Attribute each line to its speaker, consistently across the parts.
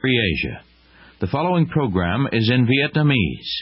Speaker 1: Free Asia. The following program is in Vietnamese.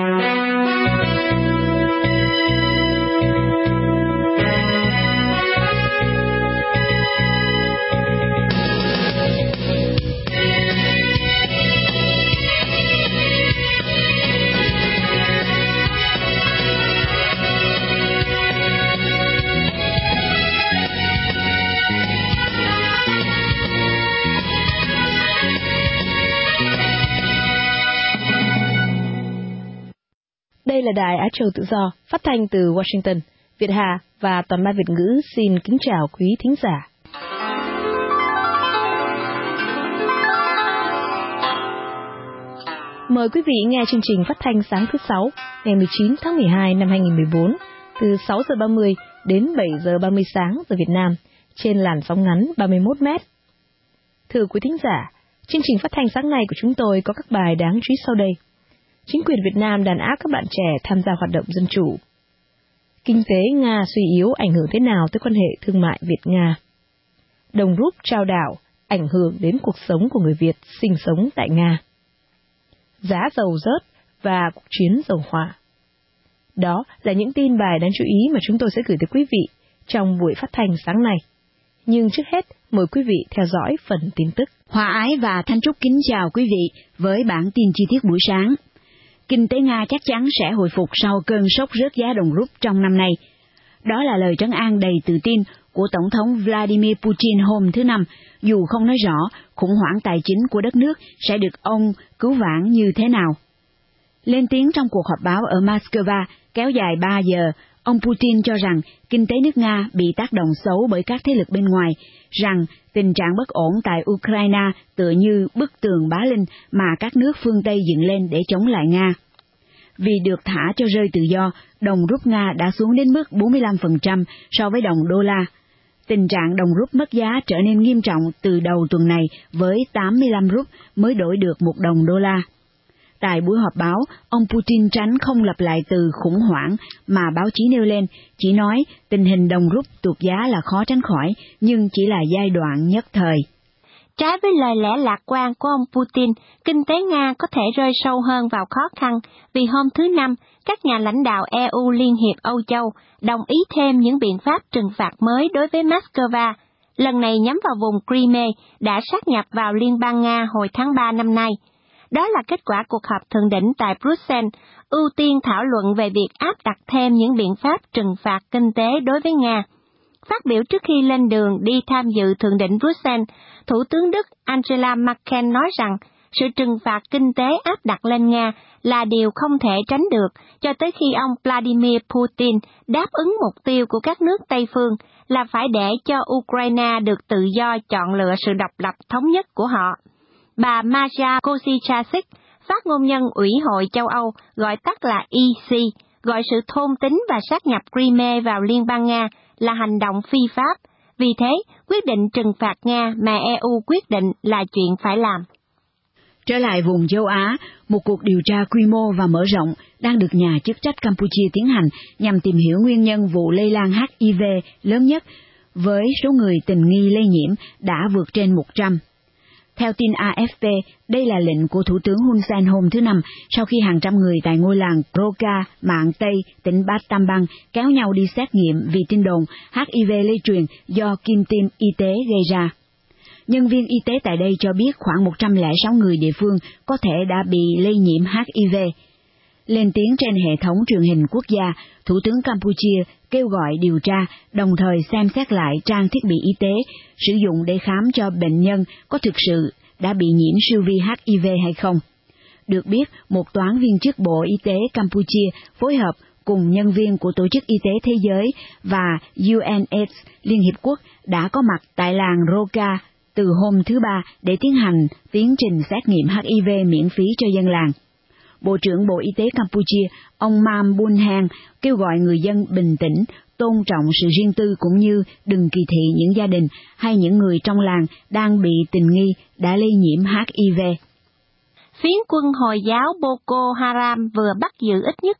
Speaker 2: Đây là Đài Á Châu Tự Do, phát thanh từ Washington. Việt Hà và toàn ban Việt ngữ xin kính chào quý thính giả. Mời quý vị nghe chương trình phát thanh sáng thứ 6, ngày 19 tháng 12 năm 2014, từ 6 giờ 30 đến 7 giờ 30 sáng giờ Việt Nam, trên làn sóng ngắn 31 mét. Thưa quý thính giả, chương trình phát thanh sáng nay của chúng tôi có các bài đáng chú ý sau đây. Chính quyền Việt Nam đàn áp các bạn trẻ tham gia hoạt động dân chủ. Kinh tế Nga suy yếu ảnh hưởng thế nào tới quan hệ thương mại Việt-Nga? Đồng rúp trao đảo ảnh hưởng đến cuộc sống của người Việt sinh sống tại Nga. Giá dầu rớt và cuộc chiến dầu hỏa. Đó là những tin bài đáng chú ý mà chúng tôi sẽ gửi tới quý vị trong buổi phát thanh sáng nay. Nhưng trước hết, mời quý vị theo dõi phần tin tức.
Speaker 3: Hòa Ái và Thanh Trúc kính chào quý vị với bản tin chi tiết buổi sáng. Kinh tế Nga chắc chắn sẽ hồi phục sau cơn sốc rớt giá đồng rúp trong năm nay. Đó là lời trấn an đầy tự tin của Tổng thống Vladimir Putin hôm thứ Năm, dù không nói rõ khủng hoảng tài chính của đất nước sẽ được ông cứu vãn như thế nào. Lên tiếng trong cuộc họp báo ở Moscow kéo dài 3 giờ, ông Putin cho rằng kinh tế nước Nga bị tác động xấu bởi các thế lực bên ngoài, rằng tình trạng bất ổn tại Ukraine tựa như bức tường bá linh mà các nước phương Tây dựng lên để chống lại Nga. Vì được thả cho rơi tự do, đồng rúp Nga đã xuống đến mức 45% so với đồng đô la. Tình trạng đồng rúp mất giá trở nên nghiêm trọng từ đầu tuần này với 85 rúp mới đổi được 1 đồng đô la. Tại buổi họp báo, ông Putin tránh không lặp lại từ khủng hoảng mà báo chí nêu lên, chỉ nói tình hình đồng rúp tụt giá là khó tránh khỏi, nhưng chỉ là giai đoạn nhất thời.
Speaker 4: Trái với lời lẽ lạc quan của ông Putin, kinh tế Nga có thể rơi sâu hơn vào khó khăn vì hôm thứ Năm, các nhà lãnh đạo EU Liên hiệp Âu Châu đồng ý thêm những biện pháp trừng phạt mới đối với Moscow, lần này nhắm vào vùng Crimea đã sáp nhập vào Liên bang Nga hồi tháng 3 năm nay. Đó là kết quả cuộc họp thượng đỉnh tại Bruxelles, ưu tiên thảo luận về việc áp đặt thêm những biện pháp trừng phạt kinh tế đối với Nga. Phát biểu trước khi lên đường đi tham dự thượng đỉnh Bruxelles, Thủ tướng Đức Angela Merkel nói rằng sự trừng phạt kinh tế áp đặt lên Nga là điều không thể tránh được cho tới khi ông Vladimir Putin đáp ứng mục tiêu của các nước Tây phương là phải để cho Ukraine được tự do chọn lựa sự độc lập thống nhất của họ. Bà Maja Kozichasik, phát ngôn nhân Ủy hội châu Âu, gọi tắt là EC, gọi sự thôn tính và sáp nhập Crimea vào Liên bang Nga là hành động phi pháp. Vì thế, quyết định trừng phạt Nga mà EU quyết định là chuyện phải làm.
Speaker 3: Trở lại vùng châu Á, một cuộc điều tra quy mô và mở rộng đang được nhà chức trách Campuchia tiến hành nhằm tìm hiểu nguyên nhân vụ lây lan HIV lớn nhất, với số người tình nghi lây nhiễm đã vượt trên 100. Theo tin AFP, đây là lệnh của Thủ tướng Hun Sen hôm thứ Năm sau khi hàng trăm người tại ngôi làng Roka, Mạng Tây, tỉnh Battambang kéo nhau đi xét nghiệm vì tin đồn HIV lây truyền do kim tiêm y tế gây ra. Nhân viên y tế tại đây cho biết khoảng 106 người địa phương có thể đã bị lây nhiễm HIV. Lên tiếng trên hệ thống truyền hình quốc gia, Thủ tướng Campuchia kêu gọi điều tra, đồng thời xem xét lại trang thiết bị y tế sử dụng để khám cho bệnh nhân có thực sự đã bị nhiễm siêu vi HIV hay không. Được biết, một toán viên chức Bộ Y tế Campuchia phối hợp cùng nhân viên của Tổ chức Y tế Thế giới và UNAIDS Liên Hiệp Quốc đã có mặt tại làng Roka từ hôm thứ Ba để tiến hành tiến trình xét nghiệm HIV miễn phí cho dân làng. Bộ trưởng Bộ Y tế Campuchia, ông Mam Bunhang, kêu gọi người dân bình tĩnh, tôn trọng sự riêng tư cũng như đừng kỳ thị những gia đình hay những người trong làng đang bị tình nghi đã lây nhiễm HIV.
Speaker 4: Phiến quân Hồi giáo Boko Haram vừa bắt giữ ít nhất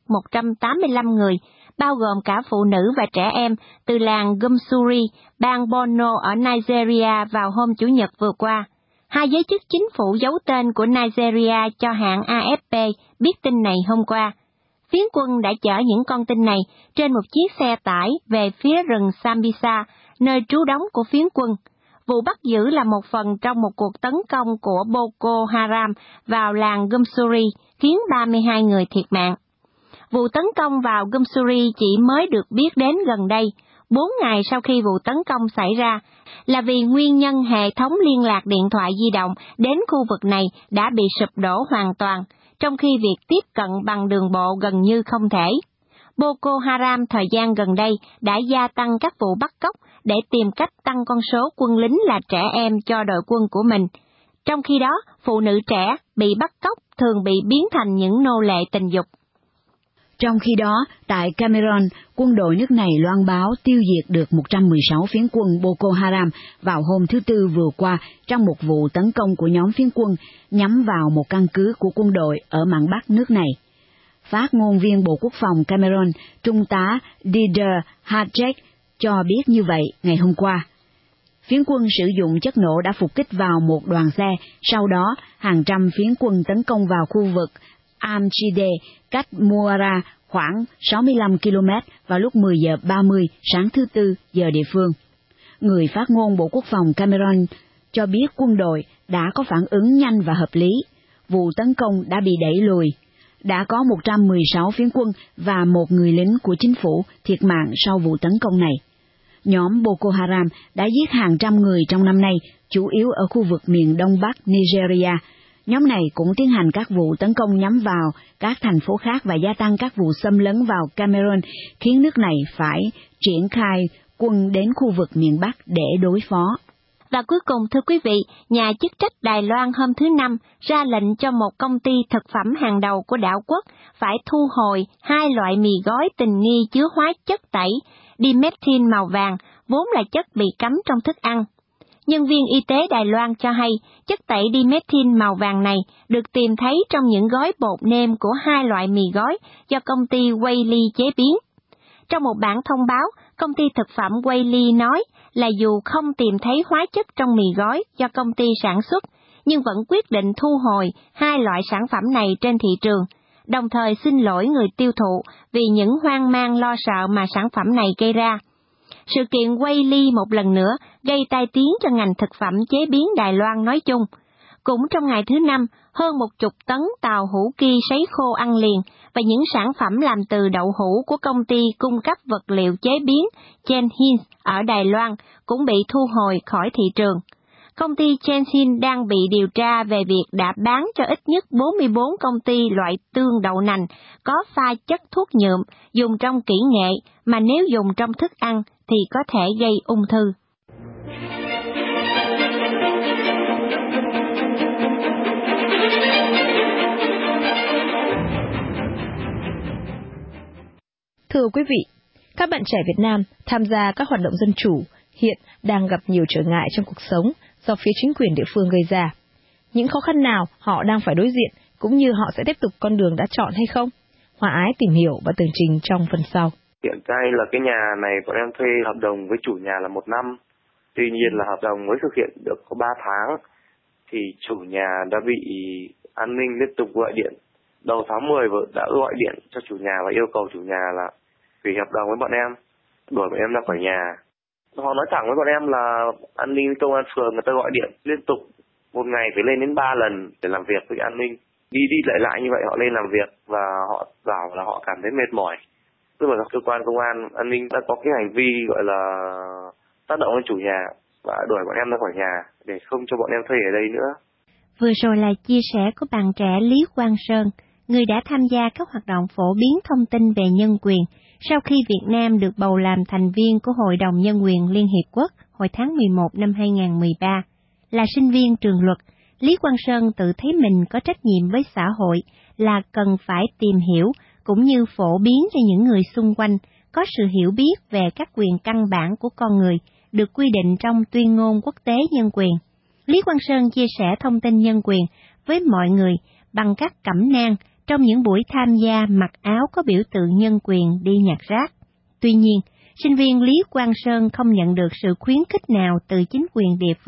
Speaker 4: 185 người, bao gồm cả phụ nữ và trẻ em, từ làng Gumsuri, bang Borno ở Nigeria vào hôm Chủ nhật vừa qua. Hai giới chức chính phủ giấu tên của Nigeria cho hãng AFP biết tin này hôm qua. Phiến quân đã chở những con tin này trên một chiếc xe tải về phía rừng Sambisa, nơi trú đóng của phiến quân. Vụ bắt giữ là một phần trong một cuộc tấn công của Boko Haram vào làng Gumsuri, khiến 32 người thiệt mạng. Vụ tấn công vào Gumsuri chỉ mới được biết đến gần đây, 4 ngày sau khi vụ tấn công xảy ra, là vì nguyên nhân hệ thống liên lạc điện thoại di động đến khu vực này đã bị sụp đổ hoàn toàn, trong khi việc tiếp cận bằng đường bộ gần như không thể. Boko Haram thời gian gần đây đã gia tăng các vụ bắt cóc để tìm cách tăng con số quân lính là trẻ em cho đội quân của mình. Trong khi đó, phụ nữ trẻ bị bắt cóc thường bị biến thành những nô lệ tình dục.
Speaker 3: Trong khi đó, tại Cameroon, quân đội nước này loan báo tiêu diệt được 116 phiến quân Boko Haram vào hôm thứ Tư vừa qua trong một vụ tấn công của nhóm phiến quân nhắm vào một căn cứ của quân đội ở mạn Bắc nước này. Phát ngôn viên Bộ Quốc phòng Cameroon, Trung tá Dider Hadjek, cho biết như vậy ngày hôm qua. Phiến quân sử dụng chất nổ đã phục kích vào một đoàn xe, sau đó hàng trăm phiến quân tấn công vào khu vực Amchide, cách Muara khoảng 65 km vào lúc 10 giờ 30 sáng thứ Tư giờ địa phương. Người phát ngôn Bộ Quốc phòng Cameroon cho biết quân đội đã có phản ứng nhanh và hợp lý. Vụ tấn công đã bị đẩy lùi. Đã có 116 phiến quân và một người lính của chính phủ thiệt mạng sau vụ tấn công này. Nhóm Boko Haram đã giết hàng trăm người trong năm nay, chủ yếu ở khu vực miền Đông Bắc Nigeria. Nhóm này cũng tiến hành các vụ tấn công nhắm vào các thành phố khác và gia tăng các vụ xâm lấn vào Cameroon, khiến nước này phải triển khai quân đến khu vực miền Bắc để đối phó.
Speaker 4: Và cuối cùng, thưa quý vị, nhà chức trách Đài Loan hôm thứ Năm ra lệnh cho một công ty thực phẩm hàng đầu của đảo quốc phải thu hồi 2 loại mì gói tình nghi chứa hóa chất tẩy dimethyl màu vàng, vốn là chất bị cấm trong thức ăn. Nhân viên y tế Đài Loan cho hay chất tẩy dimethyl màu vàng này được tìm thấy trong những gói bột nêm của 2 loại mì gói do công ty Weili chế biến. Trong một bản thông báo, công ty thực phẩm Weili nói là dù không tìm thấy hóa chất trong mì gói do công ty sản xuất, nhưng vẫn quyết định thu hồi 2 loại sản phẩm này trên thị trường, đồng thời xin lỗi người tiêu thụ vì những hoang mang lo sợ mà sản phẩm này gây ra. Sự kiện Weili một lần nữa gây tai tiếng cho ngành thực phẩm chế biến Đài Loan nói chung. Cũng trong ngày thứ Năm, hơn 10 tấn tàu hủ ki sấy khô ăn liền và những sản phẩm làm từ đậu hũ của công ty cung cấp vật liệu chế biến Chenhin ở Đài Loan cũng bị thu hồi khỏi thị trường. Công ty Chenhin đang bị điều tra về việc đã bán cho ít nhất 44 công ty loại tương đậu nành có pha chất thuốc nhuộm dùng trong kỹ nghệ mà nếu dùng trong thức ăn thì có thể gây ung thư.
Speaker 2: Thưa quý vị, các bạn trẻ Việt Nam tham gia các hoạt động dân chủ hiện đang gặp nhiều trở ngại trong cuộc sống do phía chính quyền địa phương gây ra. Những khó khăn nào họ đang phải đối diện, cũng như họ sẽ tiếp tục con đường đã chọn hay không? Hòa Ái tìm hiểu và tường trình trong phần sau.
Speaker 5: Hiện tại là cái nhà này bọn em thuê hợp đồng với chủ nhà là 1 năm. Tuy nhiên là hợp đồng mới thực hiện được có 3 tháng, thì chủ nhà đã bị an ninh liên tục gọi điện. Đầu tháng 10 đã gọi điện cho chủ nhà và yêu cầu chủ nhà là hủy hợp đồng với bọn em, đuổi bọn em ra khỏi nhà. Họ nói thẳng với bọn em là an ninh công an phường người ta gọi điện liên tục, một ngày phải lên đến 3 lần để làm việc với an ninh. Đi lại như vậy họ lên làm việc và họ bảo là họ cảm thấy mệt mỏi. Tức là cơ quan công an an ninh đã có cái hành vi gọi là tác động lên chủ nhà và đuổi bọn em ra khỏi nhà để không cho bọn em thuê ở đây nữa.
Speaker 4: Vừa rồi là chia sẻ của bạn trẻ Lý Quang Sơn, người đã tham gia các hoạt động phổ biến thông tin về nhân quyền sau khi Việt Nam được bầu làm thành viên của Hội đồng Nhân quyền Liên Hiệp Quốc hồi tháng 11 năm 2013. Là sinh viên trường luật, Lý Quang Sơn tự thấy mình có trách nhiệm với xã hội là cần phải tìm hiểu cũng như phổ biến cho những người xung quanh có sự hiểu biết về các quyền căn bản của con người được quy định trong tuyên ngôn quốc tế nhân quyền. Lý Quang Sơn chia sẻ thông tin nhân quyền với mọi người bằng các cẩm nang trong những buổi tham gia mặc áo có biểu tượng nhân quyền đi nhặt rác. Tuy nhiên, sinh viên Lý Quang Sơn không nhận được sự khuyến khích nào từ chính quyền địa phương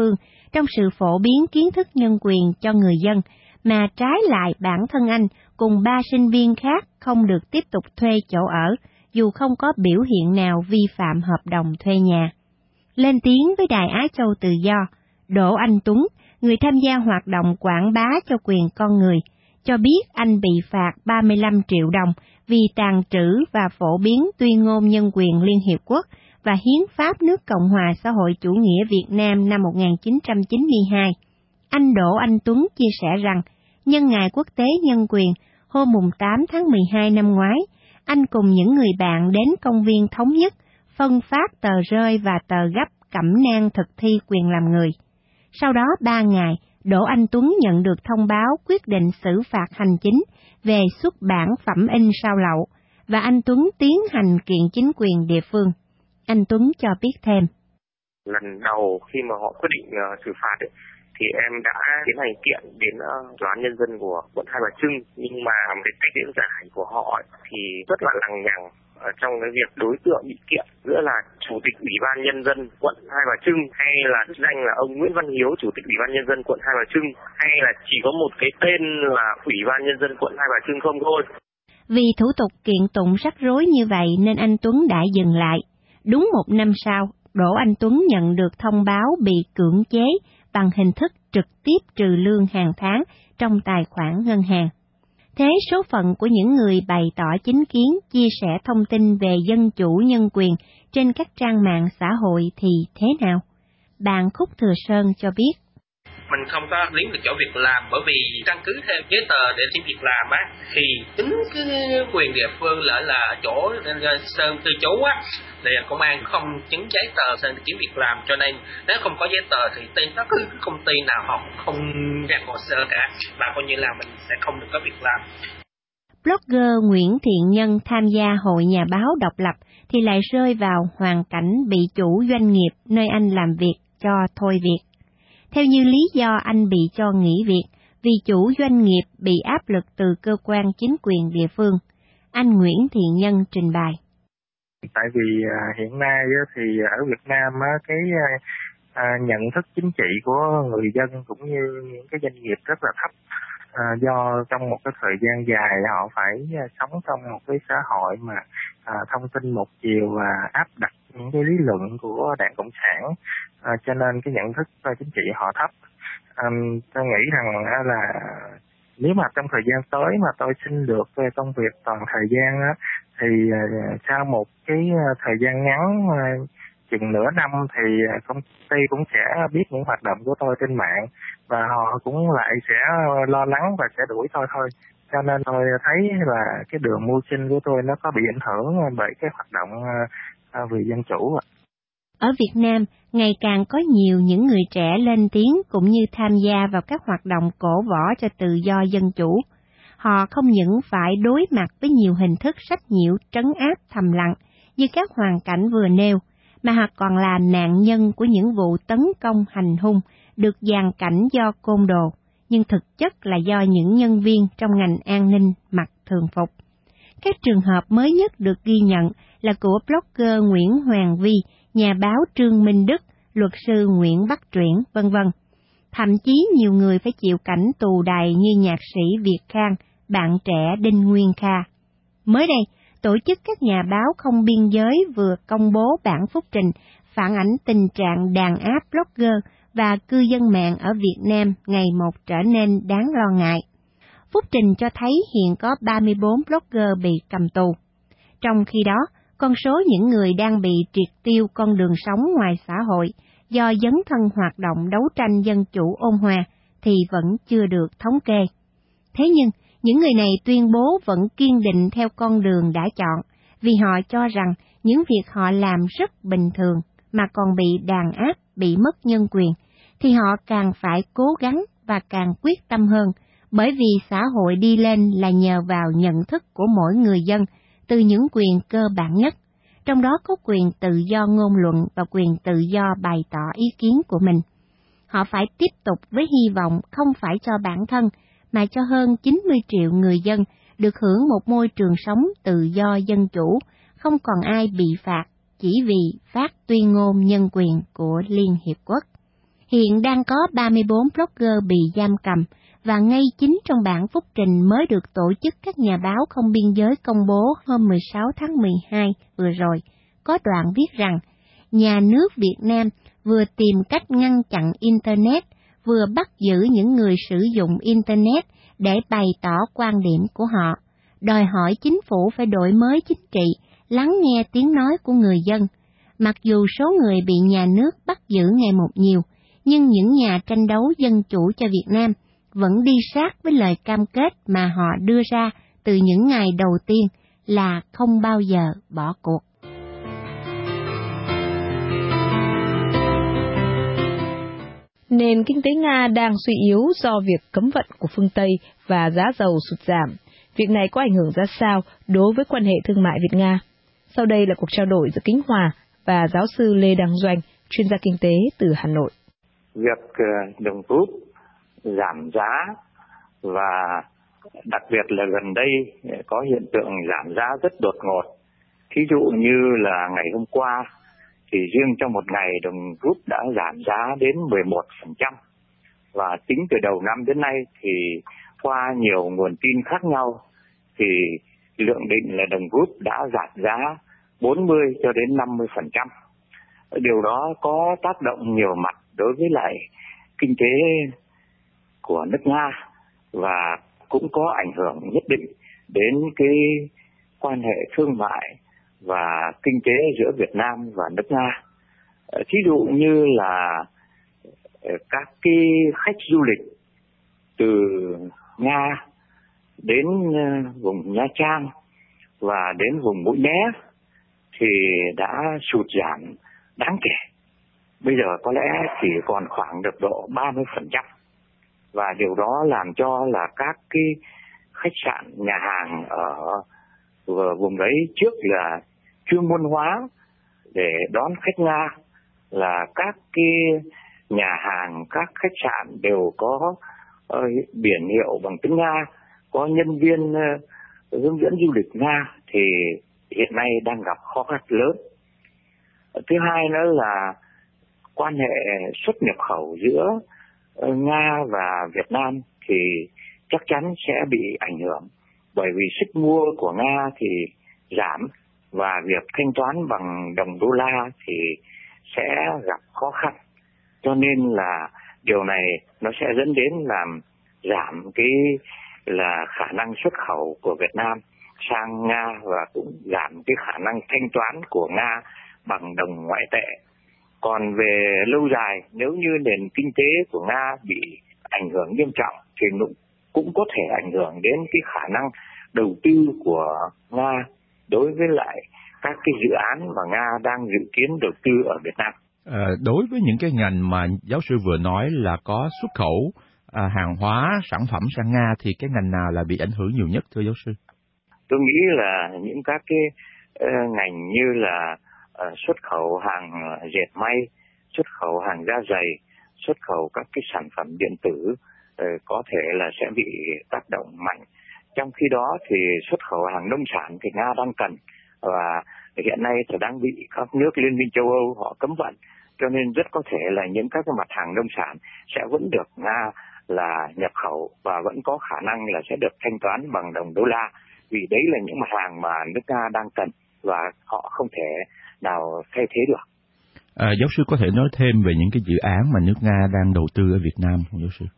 Speaker 4: trong sự phổ biến kiến thức nhân quyền cho người dân, mà trái lại bản thân anh cùng 3 sinh viên khác không được tiếp tục thuê chỗ ở, dù không có biểu hiện nào vi phạm hợp đồng thuê nhà. Lên tiếng với Đài Á Châu Tự Do, Đỗ Anh Tuấn, người tham gia hoạt động quảng bá cho quyền con người, cho biết anh bị phạt 35 triệu đồng vì tàng trữ và phổ biến tuyên ngôn nhân quyền Liên Hiệp Quốc và Hiến pháp nước Cộng hòa xã hội chủ nghĩa Việt Nam năm 1992. Anh Đỗ Anh Tuấn chia sẻ rằng, nhân ngày Quốc tế Nhân quyền, hôm 8 tháng 12 năm ngoái, anh cùng những người bạn đến công viên Thống Nhất, phân phát tờ rơi và tờ gấp cẩm nang thực thi quyền làm người. Sau đó 3 ngày, Đỗ Anh Tuấn nhận được thông báo quyết định xử phạt hành chính về xuất bản phẩm in sao lậu, và anh Tuấn tiến hành kiện chính quyền địa phương. Anh Tuấn cho biết thêm.
Speaker 5: Lần đầu khi mà họ quyết định xử phạt thì em đã tiến hành kiện đến Tòa án Nhân dân của quận Hai Bà Trưng, nhưng mà cái cách diễn giải của họ thì rất là lằng nhằng trong cái việc đối tượng bị kiện giữa là Chủ tịch Ủy ban Nhân dân quận Hai Bà Trưng hay là danh là ông Nguyễn Văn Hiếu, Chủ tịch Ủy ban Nhân dân quận Hai Bà Trưng, hay là chỉ có một cái tên là Ủy ban Nhân dân quận Hai Bà Trưng không thôi.
Speaker 4: Vì thủ tục kiện tụng rắc rối như vậy nên anh Tuấn đã dừng lại. Đúng 1 năm sau, Đỗ Anh Tuấn nhận được thông báo bị cưỡng chế bằng hình thức trực tiếp trừ lương hàng tháng trong tài khoản ngân hàng. Thế số phận của những người bày tỏ chính kiến, chia sẻ thông tin về dân chủ nhân quyền trên các trang mạng xã hội thì thế nào? Bạn Khúc Thừa Sơn cho biết.
Speaker 6: Mình không có kiếm được chỗ việc làm bởi vì căn cứ theo giấy tờ để xin việc làm á, thì chính cái quyền địa phương lỡ là chỗ Sơn cư trú á, thì công an không chứng giấy tờ Sơn kiếm việc làm, cho nên nếu không có giấy tờ thì tên bất cứ công ty nào họ không ra hồ sơ cả, và coi như là mình sẽ không được có việc làm.
Speaker 4: Blogger Nguyễn Thiện Nhân tham gia Hội Nhà báo độc lập thì lại rơi vào hoàn cảnh bị chủ doanh nghiệp nơi anh làm việc cho thôi việc. Theo như lý do anh bị cho nghỉ việc vì chủ doanh nghiệp bị áp lực từ cơ quan chính quyền địa phương. Anh Nguyễn Thiện Nhân trình bày.
Speaker 7: Tại vì hiện nay thì ở Việt Nam cái nhận thức chính trị của người dân cũng như những cái doanh nghiệp rất là thấp, do trong một cái thời gian dài họ phải sống trong một cái xã hội mà thông tin một chiều và áp đặt những cái lý luận của Đảng Cộng sản, cho nên cái nhận thức chính trị họ thấp. Tôi nghĩ rằng là nếu mà trong thời gian tới mà tôi xin được công việc toàn thời gian thì sau một cái thời gian ngắn chừng nửa năm thì công ty cũng sẽ biết những hoạt động của tôi trên mạng và họ cũng lại sẽ lo lắng và sẽ đuổi tôi thôi. Cho nên tôi thấy là cái đường mưu sinh của tôi nó có bị ảnh hưởng bởi cái hoạt động vì dân chủ.
Speaker 4: Ở Việt Nam, ngày càng có nhiều những người trẻ lên tiếng cũng như tham gia vào các hoạt động cổ võ cho tự do dân chủ. Họ không những phải đối mặt với nhiều hình thức sách nhiễu trấn áp thầm lặng như các hoàn cảnh vừa nêu, mà họ còn là nạn nhân của những vụ tấn công hành hung được dàn cảnh do côn đồ, nhưng thực chất là do những nhân viên trong ngành an ninh mặc thường phục. Các trường hợp mới nhất được ghi nhận là của blogger Nguyễn Hoàng Vi, nhà báo Trương Minh Đức, luật sư Nguyễn Bắc Truyển, v.v. Thậm chí nhiều người phải chịu cảnh tù đầy như nhạc sĩ Việt Khang, bạn trẻ Đinh Nguyên Kha. Mới đây, tổ chức các nhà báo không biên giới vừa công bố bản phúc trình phản ảnh tình trạng đàn áp blogger và cư dân mạng ở Việt Nam ngày một trở nên đáng lo ngại. Phúc trình cho thấy hiện có 34 blogger bị cầm tù. Trong khi đó, con số những người đang bị triệt tiêu con đường sống ngoài xã hội do dấn thân hoạt động đấu tranh dân chủ ôn hòa thì vẫn chưa được thống kê. Thế nhưng, những người này tuyên bố vẫn kiên định theo con đường đã chọn, vì họ cho rằng những việc họ làm rất bình thường mà còn bị đàn áp, bị mất nhân quyền, thì họ càng phải cố gắng và càng quyết tâm hơn, bởi vì xã hội đi lên là nhờ vào nhận thức của mỗi người dân, từ những quyền cơ bản nhất, trong đó có quyền tự do ngôn luận và quyền tự do bày tỏ ý kiến của mình. Họ phải tiếp tục với hy vọng không phải cho bản thân, mà cho hơn 90 triệu người dân được hưởng một môi trường sống tự do dân chủ, không còn ai bị phạt chỉ vì phát tuyên ngôn nhân quyền của Liên Hiệp Quốc. Hiện đang có 34 blogger bị giam cầm, và ngay chính trong bản phúc trình mới được Tổ chức các nhà báo không biên giới công bố hôm 16 tháng 12 vừa rồi, có đoạn viết rằng nhà nước Việt Nam vừa tìm cách ngăn chặn Internet, vừa bắt giữ những người sử dụng Internet để bày tỏ quan điểm của họ, đòi hỏi chính phủ phải đổi mới chính trị, lắng nghe tiếng nói của người dân. Mặc dù số người bị nhà nước bắt giữ ngày một nhiều, nhưng những nhà tranh đấu dân chủ cho Việt Nam vẫn đi sát với lời cam kết mà họ đưa ra từ những ngày đầu tiên là không bao giờ bỏ cuộc.
Speaker 2: Nền kinh tế Nga đang suy yếu do việc cấm vận của phương Tây và giá dầu sụt giảm. Việc này có ảnh hưởng ra sao đối với quan hệ thương mại Việt-Nga? Sau đây là cuộc trao đổi giữa Kính Hòa và giáo sư Lê Đăng Doanh, chuyên gia kinh tế từ Hà Nội.
Speaker 8: Việc đồng rúp giảm giá và đặc biệt là gần đây có hiện tượng giảm giá rất đột ngột. Thí dụ như là ngày hôm qua thì riêng trong một ngày đồng rúp đã giảm giá đến 11%. Và tính từ đầu năm đến nay thì qua nhiều nguồn tin khác nhau thì lượng định là đồng rúp đã giảm giá 40 cho đến 50%. Điều đó có tác động nhiều mặt đối với lại kinh tế của nước Nga và cũng có ảnh hưởng nhất định đến cái quan hệ thương mại và kinh tế giữa Việt Nam và nước Nga. Thí dụ như là các cái khách du lịch từ Nga đến vùng Nha Trang và đến vùng Mũi Né thì đã sụt giảm đáng kể. Bây giờ có lẽ chỉ còn khoảng được độ 30%. Và điều đó làm cho là các cái khách sạn, nhà hàng ở vùng ấy trước là chuyên môn hóa để đón khách Nga, là các cái nhà hàng, các khách sạn đều có biển hiệu bằng tiếng Nga, có nhân viên hướng dẫn du lịch Nga thì hiện nay đang gặp khó khăn lớn. Thứ hai nữa là quan hệ xuất nhập khẩu giữa Nga và Việt Nam thì chắc chắn sẽ bị ảnh hưởng, bởi vì sức mua của Nga thì giảm và việc thanh toán bằng đồng đô la thì sẽ gặp khó khăn. Cho nên là điều này nó sẽ dẫn đến làm giảm cái là khả năng xuất khẩu của Việt Nam sang Nga và cũng giảm cái khả năng thanh toán của Nga bằng đồng ngoại tệ. Còn về lâu dài, nếu như nền kinh tế của Nga bị ảnh hưởng nghiêm trọng thì cũng có thể ảnh hưởng đến cái khả năng đầu tư của Nga đối với lại các cái dự án mà Nga đang dự kiến đầu tư ở Việt Nam.
Speaker 1: Đối với những cái ngành mà giáo sư vừa nói là có xuất khẩu hàng hóa, sản phẩm sang Nga thì cái ngành nào là bị ảnh hưởng nhiều nhất thưa giáo sư?
Speaker 8: Tôi nghĩ là những các cái ngành như là xuất khẩu hàng dệt may, xuất khẩu hàng da giày, xuất khẩu các cái sản phẩm điện tử có thể là sẽ bị tác động mạnh. Trong khi đó thì xuất khẩu hàng nông sản thì Nga đang cần, và hiện nay thì đang bị các nước Liên minh châu Âu họ cấm vận, cho nên rất có thể là những các cái mặt hàng nông sản sẽ vẫn được Nga là nhập khẩu và vẫn có khả năng là sẽ được thanh toán bằng đồng đô la, vì đấy là những mặt hàng mà nước Nga đang cần và họ không thể nào thay thế được.
Speaker 1: Giáo sư có thể nói thêm về những cái dự án mà nước Nga đang đầu tư ở Việt Nam không giáo sư?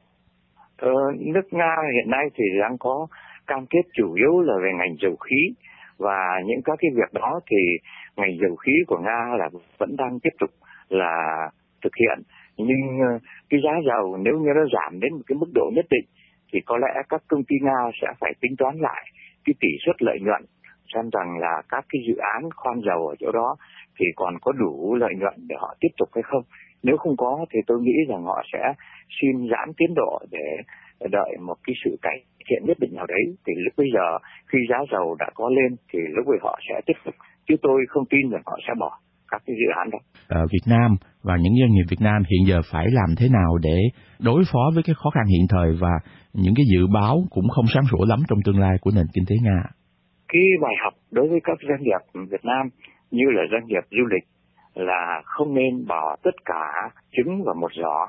Speaker 8: Nước Nga hiện nay thì đang có cam kết chủ yếu là về ngành dầu khí, và những các cái việc đó thì ngành dầu khí của Nga là vẫn đang tiếp tục là thực hiện. Nhưng cái giá dầu nếu như nó giảm đến một cái mức độ nhất định thì có lẽ các công ty Nga sẽ phải tính toán lại cái tỷ suất lợi nhuận, xem rằng là các cái dự án khoan dầu ở chỗ đó thì còn có đủ lợi nhuận để họ tiếp tục hay không. Nếu không có thì tôi nghĩ rằng họ sẽ xin giãn tiến độ để đợi một cái sự cải thiện nhất định nào đấy. Thì lúc bây giờ khi giá dầu đã có lên thì lúc ấy họ sẽ tiếp tục, chứ tôi không tin rằng họ sẽ bỏ các cái dự án đó.
Speaker 1: Việt Nam và những doanh nghiệp Việt Nam hiện giờ phải làm thế nào để đối phó với cái khó khăn hiện thời và những cái dự báo cũng không sáng sủa lắm trong tương lai của nền kinh tế Nga?
Speaker 8: Cái bài học đối với các doanh nghiệp Việt Nam như là doanh nghiệp du lịch là không nên bỏ tất cả trứng vào một giỏ.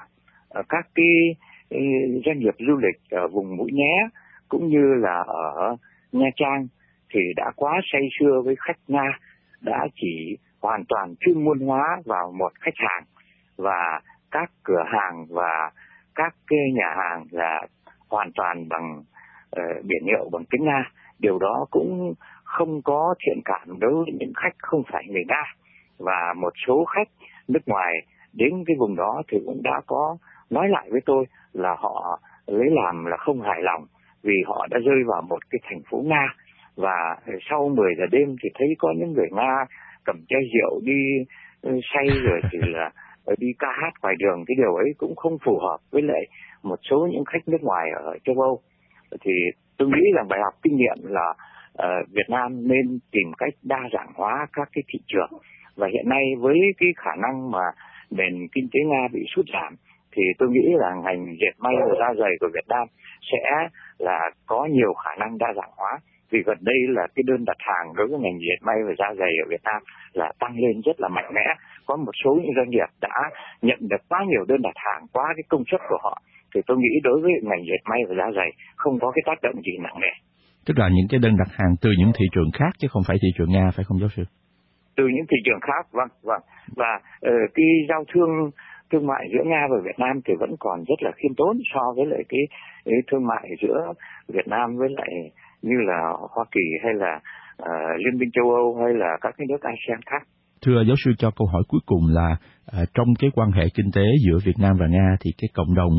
Speaker 8: các cái doanh nghiệp du lịch ở vùng Mũi Né cũng như là ở Nha Trang thì đã quá say sưa với khách Nga, đã chỉ hoàn toàn chuyên môn hóa vào một khách hàng, và các cửa hàng và các cái nhà hàng là hoàn toàn bằng biển hiệu bằng tiếng Nga. Điều đó cũng không có thiện cảm đối với những khách không phải người Nga, và một số khách nước ngoài đến cái vùng đó thì cũng đã có nói lại với tôi là họ lấy làm là không hài lòng vì họ đã rơi vào một cái thành phố Nga, và sau 10 giờ đêm thì thấy có những người Nga cầm chai rượu đi say rồi thì là đi ca hát ngoài đường. Cái điều ấy cũng không phù hợp với lại một số những khách nước ngoài ở châu Âu. Thì tôi nghĩ rằng bài học kinh nghiệm là Việt Nam nên tìm cách đa dạng hóa các cái thị trường, và hiện nay với cái khả năng mà nền kinh tế Nga bị sút giảm thì tôi nghĩ là ngành dệt may và da giày của Việt Nam sẽ là có nhiều khả năng đa dạng hóa, vì gần đây là cái đơn đặt hàng đối với ngành dệt may và da giày ở Việt Nam là tăng lên rất là mạnh mẽ. Có một số những doanh nghiệp đã nhận được quá nhiều đơn đặt hàng quá cái công suất của họ, thì tôi nghĩ đối với ngành dệt may và da giày không có cái tác động gì nặng nề.
Speaker 1: Tức là những cái đơn đặt hàng từ những thị trường khác chứ không phải thị trường Nga, phải không giáo sư?
Speaker 8: Từ những thị trường khác, vâng. Và cái giao thương mại giữa Nga và Việt Nam thì vẫn còn rất là khiêm tốn so với lại cái thương mại giữa Việt Nam với lại như là Hoa Kỳ hay là Liên minh châu Âu hay là các cái nước ASEAN khác.
Speaker 1: Thưa giáo sư, cho câu hỏi cuối cùng là trong cái quan hệ kinh tế giữa Việt Nam và Nga thì cái cộng đồng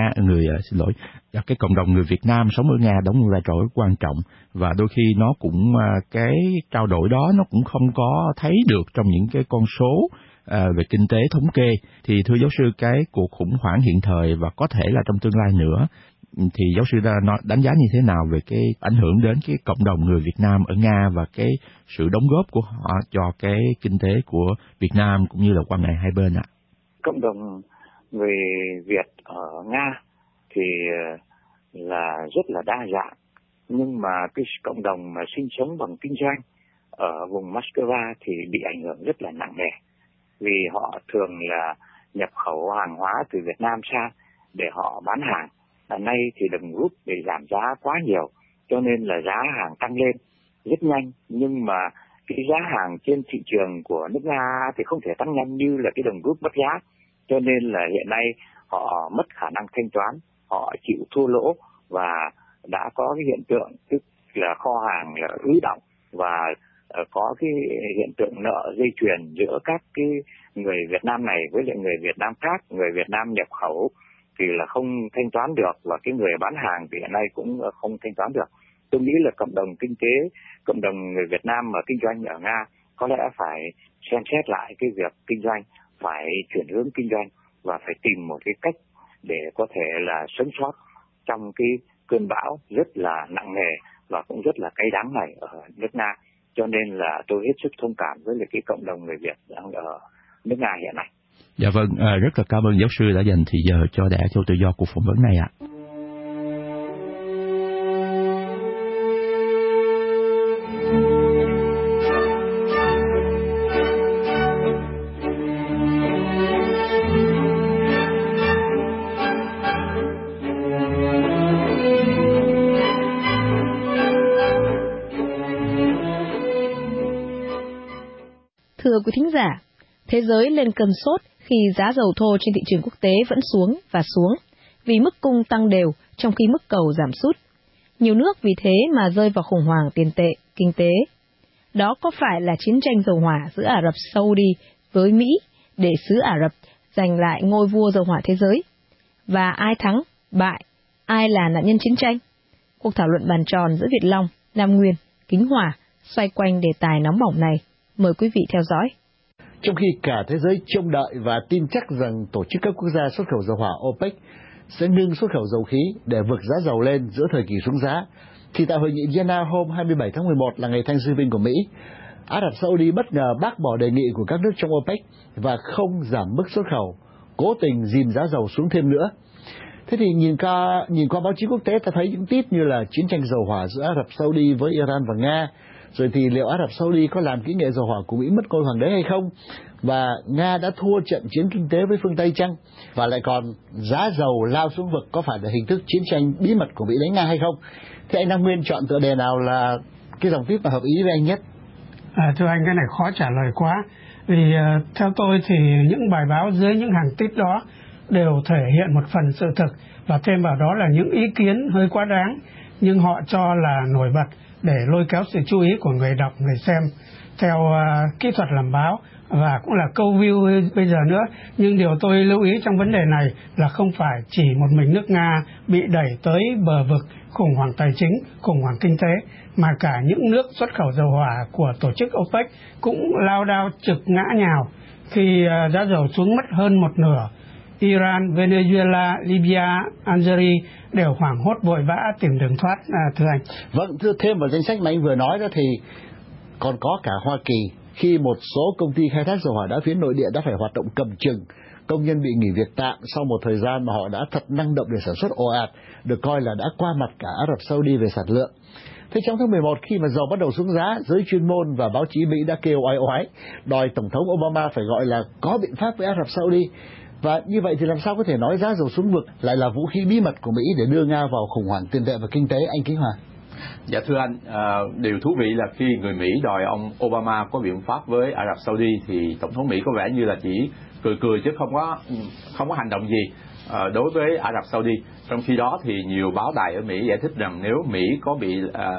Speaker 1: cái cộng đồng người Việt Nam sống ở Nga đóng một vai trò rất quan trọng, và đôi khi nó cũng cái trao đổi đó nó cũng không có thấy được trong những cái con số về kinh tế thống kê. Thì thưa giáo sư, cái cuộc khủng hoảng hiện thời và có thể là trong tương lai nữa thì giáo sư đã đánh giá như thế nào về cái ảnh hưởng đến cái cộng đồng người Việt Nam ở Nga và cái sự đóng góp của họ cho cái kinh tế của Việt Nam cũng như là quan hệ hai bên ạ?
Speaker 8: Cộng đồng người Việt ở Nga thì là rất là đa dạng, nhưng mà cái cộng đồng mà sinh sống bằng kinh doanh ở vùng Moscow thì bị ảnh hưởng rất là nặng nề, vì họ thường là nhập khẩu hàng hóa từ Việt Nam sang để họ bán hàng. Nay thì đồng rút để giảm giá quá nhiều, cho nên là giá hàng tăng lên rất nhanh, nhưng mà cái giá hàng trên thị trường của nước Nga thì không thể tăng nhanh như là cái đồng rút mất giá, cho nên là hiện nay họ mất khả năng thanh toán, họ chịu thua lỗ, và đã có cái hiện tượng tức là kho hàng là ứ đọng, và có cái hiện tượng nợ dây chuyền giữa các cái người Việt Nam này với lại người Việt Nam khác. Người Việt Nam nhập khẩu thì là không thanh toán được, và cái người bán hàng thì hiện nay cũng không thanh toán được. Tôi nghĩ là cộng đồng kinh tế, cộng đồng người Việt Nam mà kinh doanh ở Nga có lẽ phải xem xét lại cái việc kinh doanh, phải chuyển hướng kinh doanh và phải tìm một cái cách để có thể là sống sót trong cái cơn bão rất là nặng nề và cũng rất là cay đắng này ở nước Nga. Cho nên là tôi hết sức thông cảm với lại cái cộng đồng người Việt đang ở nước Nga hiện nay.
Speaker 1: Dạ vâng, rất là cảm ơn giáo sư đã dành thời giờ cho Đài Á Châu Tự Do cuộc phỏng vấn này ạ.
Speaker 2: Thưa quý thính giả, thế giới lên cơn sốt khi giá dầu thô trên thị trường quốc tế vẫn xuống và xuống, vì mức cung tăng đều trong khi mức cầu giảm sút. Nhiều nước vì thế mà rơi vào khủng hoảng tiền tệ, kinh tế. Đó có phải là chiến tranh dầu hỏa giữa Ả Rập Saudi với Mỹ để xứ Ả Rập giành lại ngôi vua dầu hỏa thế giới? Và ai thắng, bại, ai là nạn nhân chiến tranh? Cuộc thảo luận bàn tròn giữa Việt Long, Nam Nguyên, Kính Hòa xoay quanh đề tài nóng bỏng này. Mời quý vị theo dõi.
Speaker 9: Trong khi cả thế giới trông đợi và tin chắc rằng tổ chức các quốc gia xuất khẩu dầu hỏa OPEC sẽ ngưng xuất khẩu dầu khí để vực giá dầu lên giữa thời kỳ xuống giá, thì tại hội nghị Vienna hôm 27 tháng 11 là ngày Thanksgiving của Mỹ, Ả Rập Saudi bất ngờ bác bỏ đề nghị của các nước trong OPEC và không giảm mức xuất khẩu, cố tình dìm giá dầu xuống thêm nữa. Thế thì nhìn qua báo chí quốc tế ta thấy những tít như là chiến tranh dầu hỏa giữa Ả Rập Saudi với Iran và Nga, Rồi thì liệu Ả Rập Saudi có làm kỹ nghệ dầu hỏa của Mỹ mất ngôi hoàng đế hay không? Và Nga đã thua trận chiến kinh tế với phương Tây chăng? Và lại còn giá dầu lao xuống vực có phải là hình thức chiến tranh bí mật của Mỹ đánh Nga hay không? Thì anh Nam Nguyên chọn tựa đề nào là cái dòng viết mà hợp ý với anh nhất?
Speaker 10: Thưa anh, cái này khó trả lời quá. Vì theo tôi thì những bài báo dưới những hàng tít đó đều thể hiện một phần sự thực, và thêm vào đó là những ý kiến hơi quá đáng, nhưng họ cho là nổi bật để lôi kéo sự chú ý của người đọc, người xem theo kỹ thuật làm báo, và cũng là câu view bây giờ nữa. Nhưng điều tôi lưu ý trong vấn đề này là không phải chỉ một mình nước Nga bị đẩy tới bờ vực khủng hoảng tài chính, khủng hoảng kinh tế, mà cả những nước xuất khẩu dầu hỏa của tổ chức OPEC cũng lao đao trực ngã nhào khi giá dầu xuống mất hơn một nửa. Iran, Venezuela, Libya, Algeria đều hoảng hốt vội vã tìm đường thoát, thưa anh.
Speaker 9: Vâng, thưa, thêm vào danh sách mà anh vừa nói đó thì còn có cả Hoa Kỳ, khi một số công ty khai thác dầu hỏa đá phiến nội địa đã phải hoạt động cầm chừng, công nhân bị nghỉ việc tạm sau một thời gian mà họ đã thật năng động để sản xuất ồ ạt, được coi là đã qua mặt cả Ả Rập Saudi về sản lượng. Thế trong tháng 11, khi mà dầu bắt đầu xuống giá, giới chuyên môn và báo chí Mỹ đã kêu oai oái đòi Tổng thống Obama phải gọi là có biện pháp với Ả Rập Saudi. Và như vậy thì làm sao có thể nói giá dầu xuống vực lại là vũ khí bí mật của Mỹ để đưa Nga vào khủng hoảng tiền tệ và kinh tế, anh Kính Hòa?
Speaker 1: Dạ thưa anh, điều thú vị là khi người Mỹ đòi ông Obama có biện pháp với Ả Rập Saudi thì Tổng thống Mỹ có vẻ như là chỉ cười chứ không có hành động gì đối với Ả Rập Saudi. Trong khi đó thì nhiều báo đài ở Mỹ giải thích rằng nếu Mỹ có bị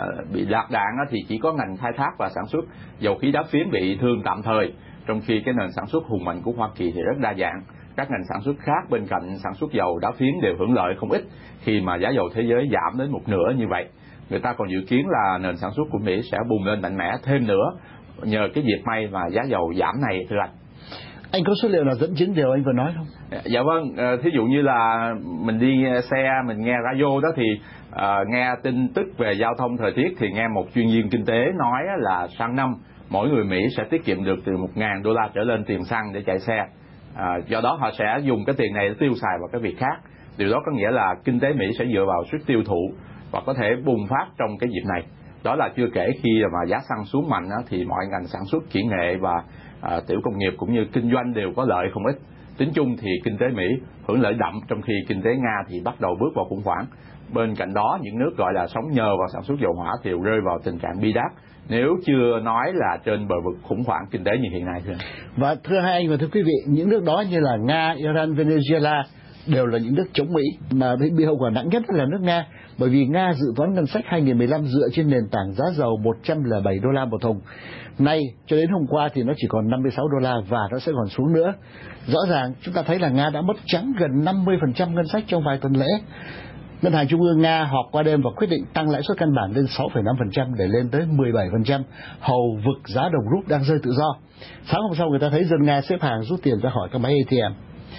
Speaker 1: lạc đạn thì chỉ có ngành khai thác và sản xuất dầu khí đá phiến bị thương tạm thời, trong khi cái nền sản xuất hùng mạnh của Hoa Kỳ thì rất đa dạng. Các ngành sản xuất khác bên cạnh sản xuất dầu đá phiến đều hưởng lợi không ít khi mà giá dầu thế giới giảm đến một nửa như vậy. Người ta còn dự kiến là nền sản xuất của Mỹ sẽ bùng lên mạnh mẽ thêm nữa nhờ cái dịp may mà giá dầu giảm này, thưa anh.
Speaker 9: Anh có số liệu nào dẫn chứng điều anh vừa nói không?
Speaker 1: Dạ vâng, thí dụ như là mình đi xe, mình nghe radio đó thì nghe tin tức về giao thông thời tiết thì nghe một chuyên viên kinh tế nói là sang năm mỗi người Mỹ sẽ tiết kiệm được từ $1,000 trở lên tiền xăng để chạy xe. Do đó họ sẽ dùng cái tiền này để tiêu xài vào cái việc khác. Điều đó có nghĩa là kinh tế Mỹ sẽ dựa vào sức tiêu thụ và có thể bùng phát trong cái dịp này. Đó là chưa kể khi mà giá xăng xuống mạnh thì mọi ngành sản xuất, kỹ nghệ và tiểu công nghiệp cũng như kinh doanh đều có lợi không ít. Tính chung thì kinh tế Mỹ hưởng lợi đậm, trong khi kinh tế Nga thì bắt đầu bước vào khủng hoảng. Bên cạnh đó, những nước gọi là sống nhờ vào sản xuất dầu hỏa thì rơi vào tình trạng bi đát, nếu chưa nói là trên bờ vực khủng hoảng kinh tế như hiện nay.
Speaker 9: Và thưa hai anh và thưa quý vị, những nước đó như là Nga, Iran, Venezuela đều là những nước chống Mỹ, mà bị hậu quả nặng nhất là nước Nga, bởi vì Nga dự toán ngân sách 2015 dựa trên nền tảng giá dầu $107 một thùng. Nay cho đến hôm qua thì nó chỉ còn $56 và nó sẽ còn xuống nữa. Rõ ràng chúng ta thấy là Nga đã mất trắng gần 50% ngân sách trong vài tuần lễ. Ngân hàng Trung ương Nga họp qua đêm và quyết định tăng lãi suất căn bản lên 6,5% để lên tới 17%, hầu vực giá đồng rúp đang rơi tự do. Sáng hôm sau người ta thấy dân Nga xếp hàng rút tiền ra khỏi các máy ATM.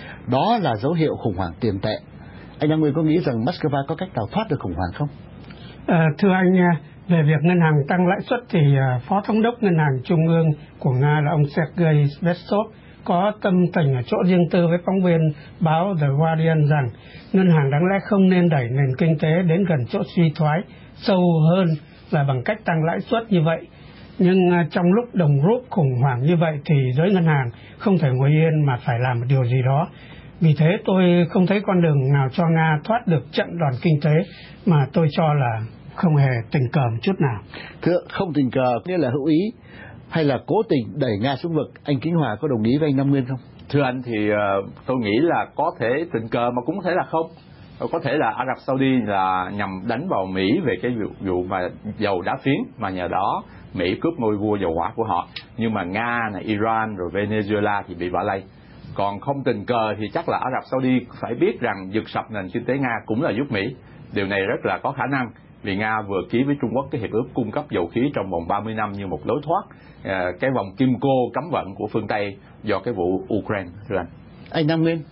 Speaker 9: Đó là dấu hiệu khủng hoảng tiền tệ. Anh Đăng Nguyên có nghĩ rằng Moscow có cách nào thoát được khủng hoảng không?
Speaker 10: Thưa anh, về việc ngân hàng tăng lãi suất thì Phó Thống đốc Ngân hàng Trung ương của Nga là ông Sergei Svetsov có tâm tình ở chỗ riêng tư với phóng viên báo The Guardian rằng ngân hàng đáng lẽ không nên đẩy nền kinh tế đến gần chỗ suy thoái sâu hơn là bằng cách tăng lãi suất như vậy. Nhưng trong lúc đồng rúp khủng hoảng như vậy thì giới ngân hàng không thể ngồi yên mà phải làm một điều gì đó. Vì thế tôi không thấy con đường nào cho Nga thoát được trận đòn kinh tế mà tôi cho là không hề tình cờ một chút nào.
Speaker 9: Thưa, không tình cờ nghĩa là hữu ý hay là cố tình đẩy Nga xuống vực? Anh Kính Hòa có đồng ý với anh Nam Nguyên không?
Speaker 1: Thưa anh thì tôi nghĩ là có thể tình cờ mà cũng có thể là không. Có thể là Ả Rập Saudi là nhằm đánh vào Mỹ về cái vụ mà dầu đá phiến, mà nhờ đó Mỹ cướp ngôi vua dầu hỏa của họ. Nhưng mà Nga, Iran rồi Venezuela thì bị vạ lây. Còn không tình cờ thì chắc là Ả Rập Saudi phải biết rằng giật sập nền kinh tế Nga cũng là giúp Mỹ. Điều này rất là có khả năng vì Nga vừa ký với Trung Quốc cái hiệp ước cung cấp dầu khí trong vòng 30 năm như một lối thoát cái vòng kim cô cấm vận của phương Tây do cái vụ Ukraine. Thưa
Speaker 9: anh Nam Nguyên.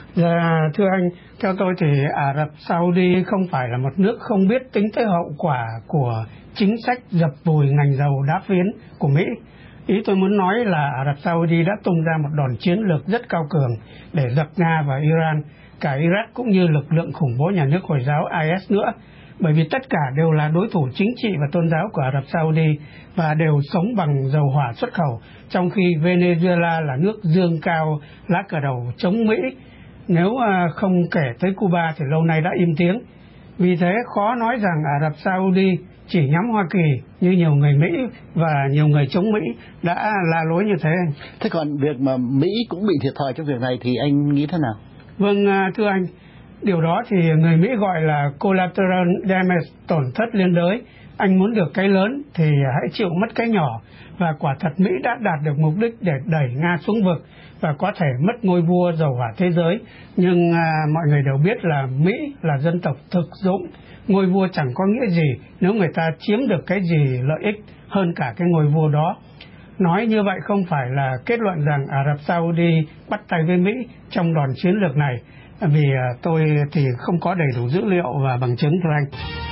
Speaker 10: Dạ, thưa anh, theo tôi thì Ả Rập Saudi không phải là một nước không biết tính tới hậu quả của chính sách dập vùi ngành dầu đá phiến của Mỹ. Ý tôi muốn nói là Ả Rập Saudi đã tung ra một đòn chiến lược rất cao cường để dập Nga và Iran, cả Iraq cũng như lực lượng khủng bố nhà nước Hồi giáo IS nữa. bởi vì tất cả đều là đối thủ chính trị và tôn giáo của Ả Rập Saudi và đều sống bằng dầu hỏa xuất khẩu, trong khi Venezuela là nước dương cao lá cờ đầu chống Mỹ. Nếu không kể tới Cuba thì lâu nay đã im tiếng. Vì thế khó nói rằng Ả Rập Saudi chỉ nhắm Hoa Kỳ như nhiều người Mỹ và nhiều người chống Mỹ đã la lối như thế.
Speaker 9: Thế còn việc mà Mỹ cũng bị thiệt thòi trong việc này thì anh nghĩ thế nào?
Speaker 10: Vâng, thưa anh, điều đó thì người Mỹ gọi là collateral damage, tổn thất liên đới. Anh muốn được cái lớn thì hãy chịu mất cái nhỏ, và quả thật Mỹ đã đạt được mục đích để đẩy Nga xuống vực và có thể mất ngôi vua dầu hỏa thế giới. Nhưng mọi người đều biết là Mỹ là dân tộc thực dụng, ngôi vua chẳng có nghĩa gì nếu người ta chiếm được cái gì lợi ích hơn cả cái ngôi vua đó. Nói như vậy không phải là kết luận rằng Ả Rập Saudi bắt tay với Mỹ trong đòn chiến lược này, vì tôi thì không có đầy đủ dữ liệu và bằng chứng, thưa anh.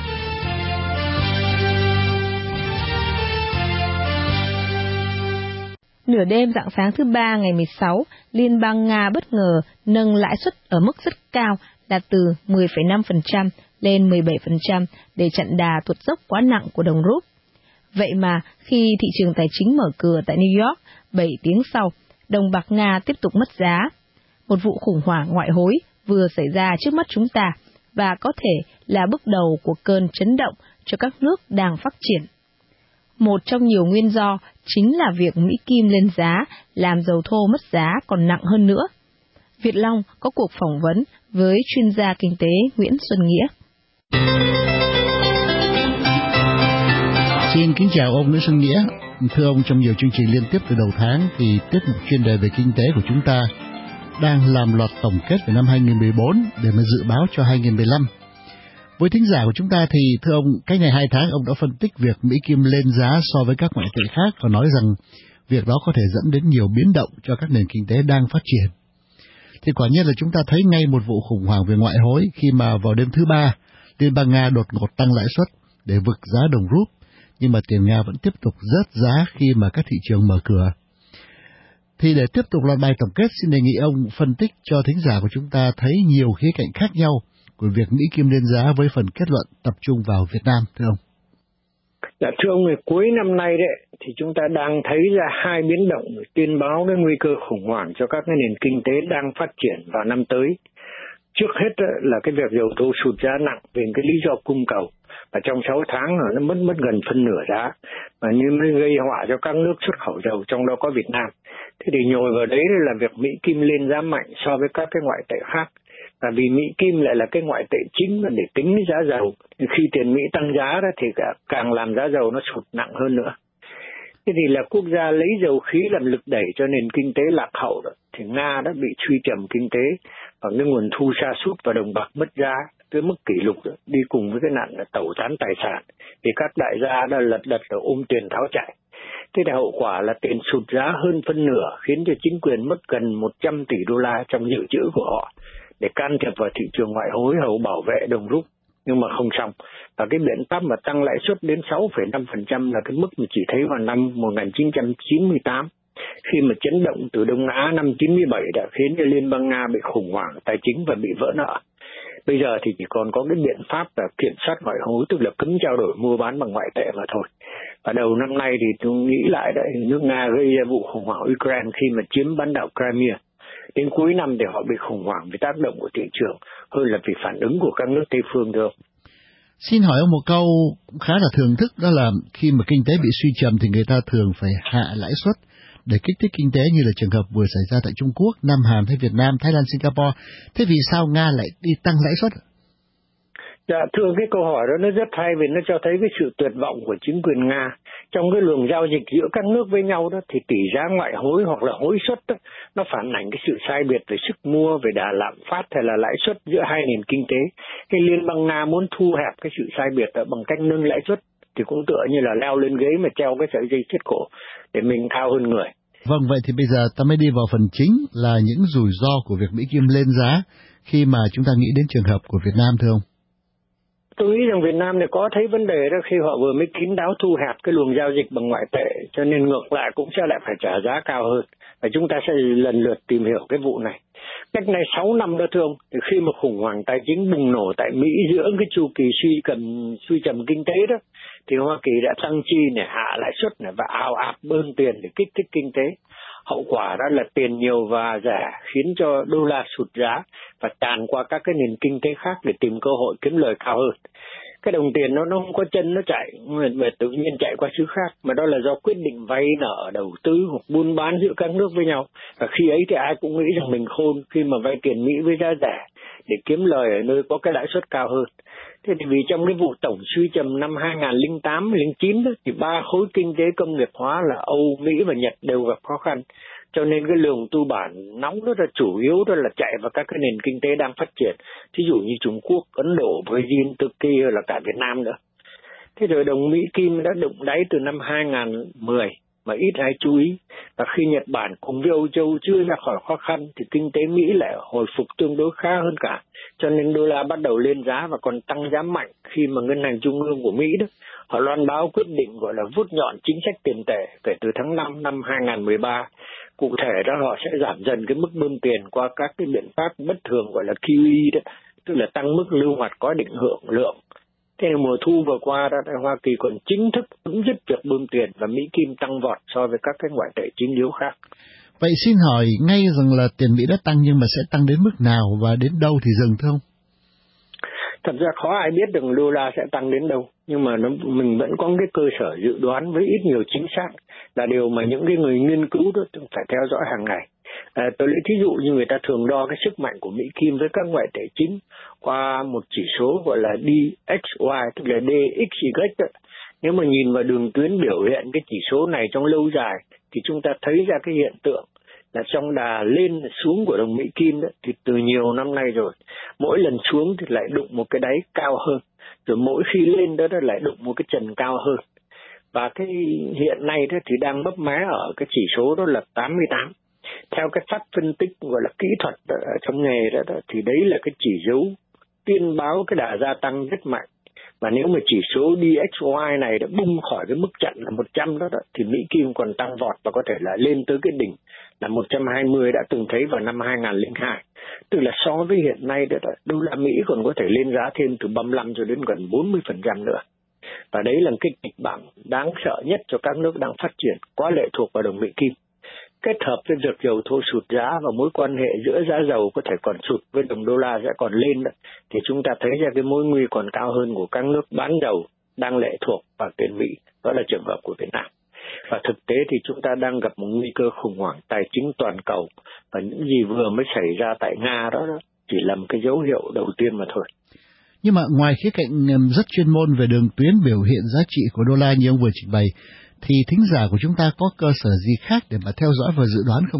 Speaker 2: Nửa đêm rạng sáng thứ Ba ngày 16, Liên bang Nga bất ngờ nâng lãi suất ở mức rất cao, đạt từ 10,5% lên 17% để chặn đà tuột dốc quá nặng của đồng rúp. Vậy mà khi thị trường tài chính mở cửa tại New York 7 tiếng sau, đồng bạc Nga tiếp tục mất giá. Một vụ khủng hoảng ngoại hối vừa xảy ra trước mắt chúng ta và có thể là bước đầu của cơn chấn động cho các nước đang phát triển. Một trong nhiều nguyên do chính là việc Mỹ Kim lên giá, làm dầu thô mất giá còn nặng hơn nữa. Việt Long có cuộc phỏng vấn với chuyên gia kinh tế Nguyễn Xuân Nghĩa.
Speaker 9: Xin kính chào ông Nguyễn Xuân Nghĩa. Thưa ông, trong nhiều chương trình liên tiếp từ đầu tháng thì tiết mục chuyên đề về kinh tế của chúng ta đang làm loạt tổng kết về năm 2014 để mà dự báo cho 2015. Với thính giả của chúng ta thì thưa ông, cách này 2 tháng ông đã phân tích việc Mỹ Kim lên giá so với các ngoại tệ khác và nói rằng việc đó có thể dẫn đến nhiều biến động cho các nền kinh tế đang phát triển. Thì quả nhiên là chúng ta thấy ngay một vụ khủng hoảng về ngoại hối khi mà vào đêm thứ Ba, Liên bang Nga đột ngột tăng lãi suất để vực giá đồng rúp, nhưng mà tiền Nga vẫn tiếp tục rớt giá khi mà các thị trường mở cửa. Thì để tiếp tục loạt bài tổng kết, xin đề nghị ông phân tích cho thính giả của chúng ta thấy nhiều khía cạnh khác nhau của việc Mỹ Kim lên giá với phần kết luận tập trung vào Việt Nam, thưa ông.
Speaker 11: Dạ, thưa ông, cuối năm nay đấy thì chúng ta đang thấy ra 2 biến động tiên báo cái nguy cơ khủng hoảng cho các cái nền kinh tế đang phát triển vào năm tới. Trước hết là cái việc dầu thô sụt giá nặng vì cái lý do cung cầu, và trong 6 tháng nó mất gần phân nửa giá, và như mới gây họa cho các nước xuất khẩu dầu, trong đó có Việt Nam. Thế thì nhồi vào đấy là việc Mỹ Kim lên giá mạnh so với các cái ngoại tệ khác. Và vì Mỹ Kim lại là cái ngoại tệ chính để tính giá dầu, khi tiền Mỹ tăng giá đó thì càng làm giá dầu nó sụt nặng hơn nữa. Thế thì là quốc gia lấy dầu khí làm lực đẩy cho nền kinh tế lạc hậu đó, thì Nga đã bị suy trầm kinh tế và cái nguồn thu sa sút và đồng bạc mất giá tới mức kỷ lục đó, đi cùng với cái nạn là tẩu tán tài sản, thì các đại gia đã lật đật ôm tiền tháo chạy. Thế thì hậu quả là tiền sụt giá hơn phân nửa, khiến cho chính quyền mất gần 100 tỷ đô la trong dự trữ của họ để can thiệp vào thị trường ngoại hối hầu bảo vệ đồng rúp, nhưng mà không xong. Và cái biện pháp mà tăng lãi suất đến 6,5% là cái mức mà chỉ thấy vào năm 1998, khi mà chấn động từ Đông Á năm 97 đã khiến cho Liên bang Nga bị khủng hoảng tài chính và bị vỡ nợ. Bây giờ thì chỉ còn có cái biện pháp là kiểm soát ngoại hối, tức là cấm trao đổi mua bán bằng ngoại tệ mà thôi. Và đầu năm nay thì tôi nghĩ lại đấy, nước Nga gây ra vụ khủng hoảng Ukraine khi mà chiếm bán đảo Crimea. Đến cuối năm thì họ bị khủng hoảng vì tác động của thị trường hơn là vì phản ứng của các nước Tây phương được.
Speaker 9: Xin hỏi ông một câu khá là thường thức, đó là khi mà kinh tế bị suy trầm thì người ta thường phải hạ lãi suất để kích thích kinh tế, như là trường hợp vừa xảy ra tại Trung Quốc, Nam Hàn hay Việt Nam, Thái Lan, Singapore. Thế vì sao Nga lại đi tăng lãi suất?
Speaker 11: Dạ, thưa, cái câu hỏi đó nó rất hay vì nó cho thấy cái sự tuyệt vọng của chính quyền Nga. Trong cái luồng giao dịch giữa các nước với nhau đó thì tỷ giá ngoại hối hoặc là hối suất đó, nó phản ảnh cái sự sai biệt về sức mua, về đà lạm phát hay là lãi suất giữa hai nền kinh tế. Cái Liên bang Nga muốn thu hẹp cái sự sai biệt đó bằng cách nâng lãi suất thì cũng tựa như là leo lên ghế mà treo cái sợi dây thít cổ để mình cao hơn người.
Speaker 9: Vâng, vậy thì bây giờ ta mới đi vào phần chính là những rủi ro của việc Mỹ Kim lên giá khi mà chúng ta nghĩ đến trường hợp của Việt Nam, thưa ông.
Speaker 11: Tôi nghĩ rằng Việt Nam này có thấy vấn đề đó khi họ vừa mới kín đáo thu hẹp cái luồng giao dịch bằng ngoại tệ, cho nên ngược lại cũng sẽ lại phải trả giá cao hơn. Và chúng ta sẽ lần lượt tìm hiểu cái vụ này. Cách này 6 năm đó thưa ông, thì khi mà khủng hoảng tài chính bùng nổ tại Mỹ giữa cái chu kỳ suy trầm kinh tế đó, thì Hoa Kỳ đã tăng chi này, hạ lãi suất này và ào ạt bơm tiền để kích thích kinh tế. Hậu quả đó là tiền nhiều và rẻ khiến cho đô la sụt giá và tràn qua các cái nền kinh tế khác để tìm cơ hội kiếm lời cao hơn. Cái đồng tiền nó không có chân nó chạy, mà tự nhiên chạy qua xứ khác, mà đó là do quyết định vay nợ, đầu tư hoặc buôn bán giữa các nước với nhau. Và khi ấy thì ai cũng nghĩ rằng mình khôn khi mà vay tiền Mỹ với giá rẻ để kiếm lời ở nơi có cái lãi suất cao hơn. Thế thì vì trong cái vụ tổng suy trầm năm 2008-2009 đó, thì 3 khối kinh tế công nghiệp hóa là Âu, Mỹ và Nhật đều gặp khó khăn. Cho nên cái lượng tư bản nóng đó là chủ yếu đó là chạy vào các cái nền kinh tế đang phát triển. Thí dụ như Trung Quốc, Ấn Độ, Brazil, Turkey là cả Việt Nam nữa. Thế rồi đồng Mỹ Kim đã đụng đáy từ năm 2010 mà ít ai chú ý. Và khi Nhật Bản cùng với Âu Châu chưa ra khỏi khó khăn thì kinh tế Mỹ lại hồi phục tương đối khá hơn cả. Cho nên đô la bắt đầu lên giá và còn tăng giá mạnh khi mà Ngân hàng Trung ương của Mỹ đó, họ loan báo quyết định gọi là vuốt nhọn chính sách tiền tệ kể từ tháng 5 năm 2013. Cụ thể đó họ sẽ giảm dần cái mức bơm tiền qua các cái biện pháp bất thường gọi là QE đó, tức là tăng mức lưu hoạt có định lượng. Thế mùa thu vừa qua đó, Hoa Kỳ còn chính thức chấm dứt việc bơm tiền và Mỹ Kim tăng vọt so với các cái ngoại tệ chính yếu khác.
Speaker 9: Vậy xin hỏi ngay rằng là tiền Mỹ đã tăng nhưng mà sẽ tăng đến mức nào và đến đâu thì dừng thưa ông?
Speaker 11: Thật ra khó ai biết được đô la sẽ tăng đến đâu, nhưng mà mình vẫn có cái cơ sở dự đoán với ít nhiều chính xác, là điều mà những cái người nghiên cứu đó phải theo dõi hàng ngày. Tôi lấy thí dụ như người ta thường đo cái sức mạnh của Mỹ Kim với các ngoại tệ chính qua một chỉ số gọi là DXY, tức là DXY đó. Nếu mà nhìn vào đường tuyến biểu hiện cái chỉ số này trong lâu dài thì chúng ta thấy ra cái hiện tượng là trong đà lên xuống của đồng Mỹ Kim đó, thì từ nhiều năm nay rồi, mỗi lần xuống thì lại đụng một cái đáy cao hơn, rồi mỗi khi lên đó lại đụng một cái trần cao hơn. Và cái hiện nay đó thì đang mấp mé ở cái chỉ số đó là 88. Theo cái pháp phân tích gọi là kỹ thuật ở trong nghề đó, thì đấy là cái chỉ dấu tiên báo cái đà gia tăng rất mạnh. Và nếu mà chỉ số DXY này đã bung khỏi cái mức chặn là 100 đó, thì Mỹ Kim còn tăng vọt và có thể là lên tới cái đỉnh là 120 đã từng thấy vào năm 2002. Tức là so với hiện nay đó, đô la Mỹ còn có thể lên giá thêm từ 35 cho đến gần 40% nữa. Và đấy là cái kịch bản đáng sợ nhất cho các nước đang phát triển quá lệ thuộc vào đồng Mỹ Kim. Kết hợp với việc dầu thô sụt giá và mối quan hệ giữa giá dầu có thể còn sụt với đồng đô la sẽ còn lên đó, thì chúng ta thấy ra cái mối nguy còn cao hơn của các nước bán dầu đang lệ thuộc vào tiền Mỹ, đó là trường hợp của Việt Nam. Và thực tế thì chúng ta đang gặp một nguy cơ khủng hoảng tài chính toàn cầu, và những gì vừa mới xảy ra tại Nga đó chỉ là một cái dấu hiệu đầu tiên mà thôi.
Speaker 9: Nhưng mà ngoài khía cạnh rất chuyên môn về đường tuyến biểu hiện giá trị của đô la như ông vừa trình bày, thì thính giả của chúng ta có cơ sở gì khác để mà theo dõi và dự đoán không?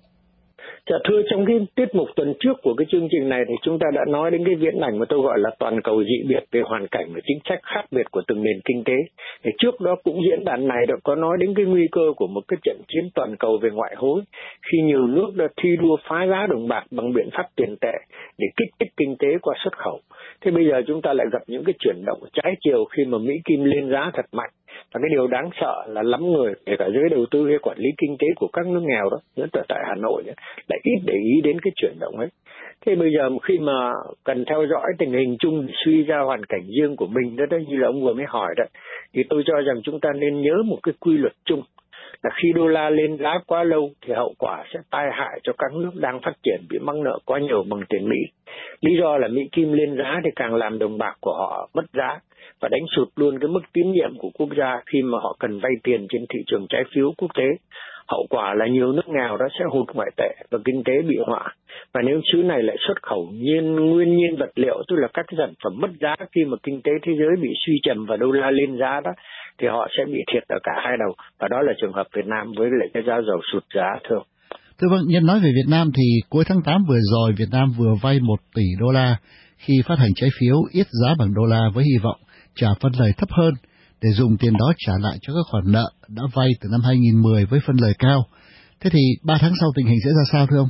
Speaker 11: Dạ thưa, trong cái tiết mục tuần trước của cái chương trình này thì chúng ta đã nói đến cái viễn ảnh mà tôi gọi là toàn cầu dị biệt về hoàn cảnh và chính sách khác biệt của từng nền kinh tế. Thì trước đó cũng diễn đàn này đã có nói đến cái nguy cơ của một cái trận chiến toàn cầu về ngoại hối, khi nhiều nước đã thi đua phá giá đồng bạc bằng biện pháp tiền tệ để kích thích kinh tế qua xuất khẩu. Thế bây giờ chúng ta lại gặp những cái chuyển động trái chiều khi mà Mỹ Kim lên giá thật mạnh. Và cái điều đáng sợ là lắm người, kể cả giới đầu tư hay quản lý kinh tế của các nước nghèo đó, nhất là tại Hà Nội, lại ít để ý đến cái chuyển động ấy. Thế bây giờ khi mà cần theo dõi tình hình chung, suy ra hoàn cảnh riêng của mình đó, như là ông vừa mới hỏi đó, thì tôi cho rằng chúng ta nên nhớ một cái quy luật chung là khi đô la lên giá quá lâu thì hậu quả sẽ tai hại cho các nước đang phát triển bị mắc nợ quá nhiều bằng tiền Mỹ. Lý do là Mỹ Kim lên giá thì càng làm đồng bạc của họ mất giá và đánh sụt luôn cái mức tín nhiệm của quốc gia khi mà họ cần vay tiền trên thị trường trái phiếu quốc tế. Hậu quả là nhiều nước nghèo đó sẽ hụt ngoại tệ và kinh tế bị họa. Và nếu xứ này lại xuất khẩu nguyên nhiên vật liệu, tức là các sản phẩm mất giá khi mà kinh tế thế giới bị suy trầm và đô la lên giá đó, thì họ sẽ bị thiệt ở cả hai đầu. Và đó là trường hợp Việt Nam với lại cái giá dầu sụt giá thưa.
Speaker 9: Thưa vâng, nhân nói về Việt Nam thì cuối tháng 8 vừa rồi Việt Nam vừa vay 1 tỷ đô la khi phát hành trái phiếu ít giá bằng đô la với hy vọng trả phân lời thấp hơn để dùng tiền đó trả lại cho các khoản nợ đã vay từ năm 2010 với phân lời cao. Thế thì 3 tháng sau tình hình sẽ ra sao thưa ông?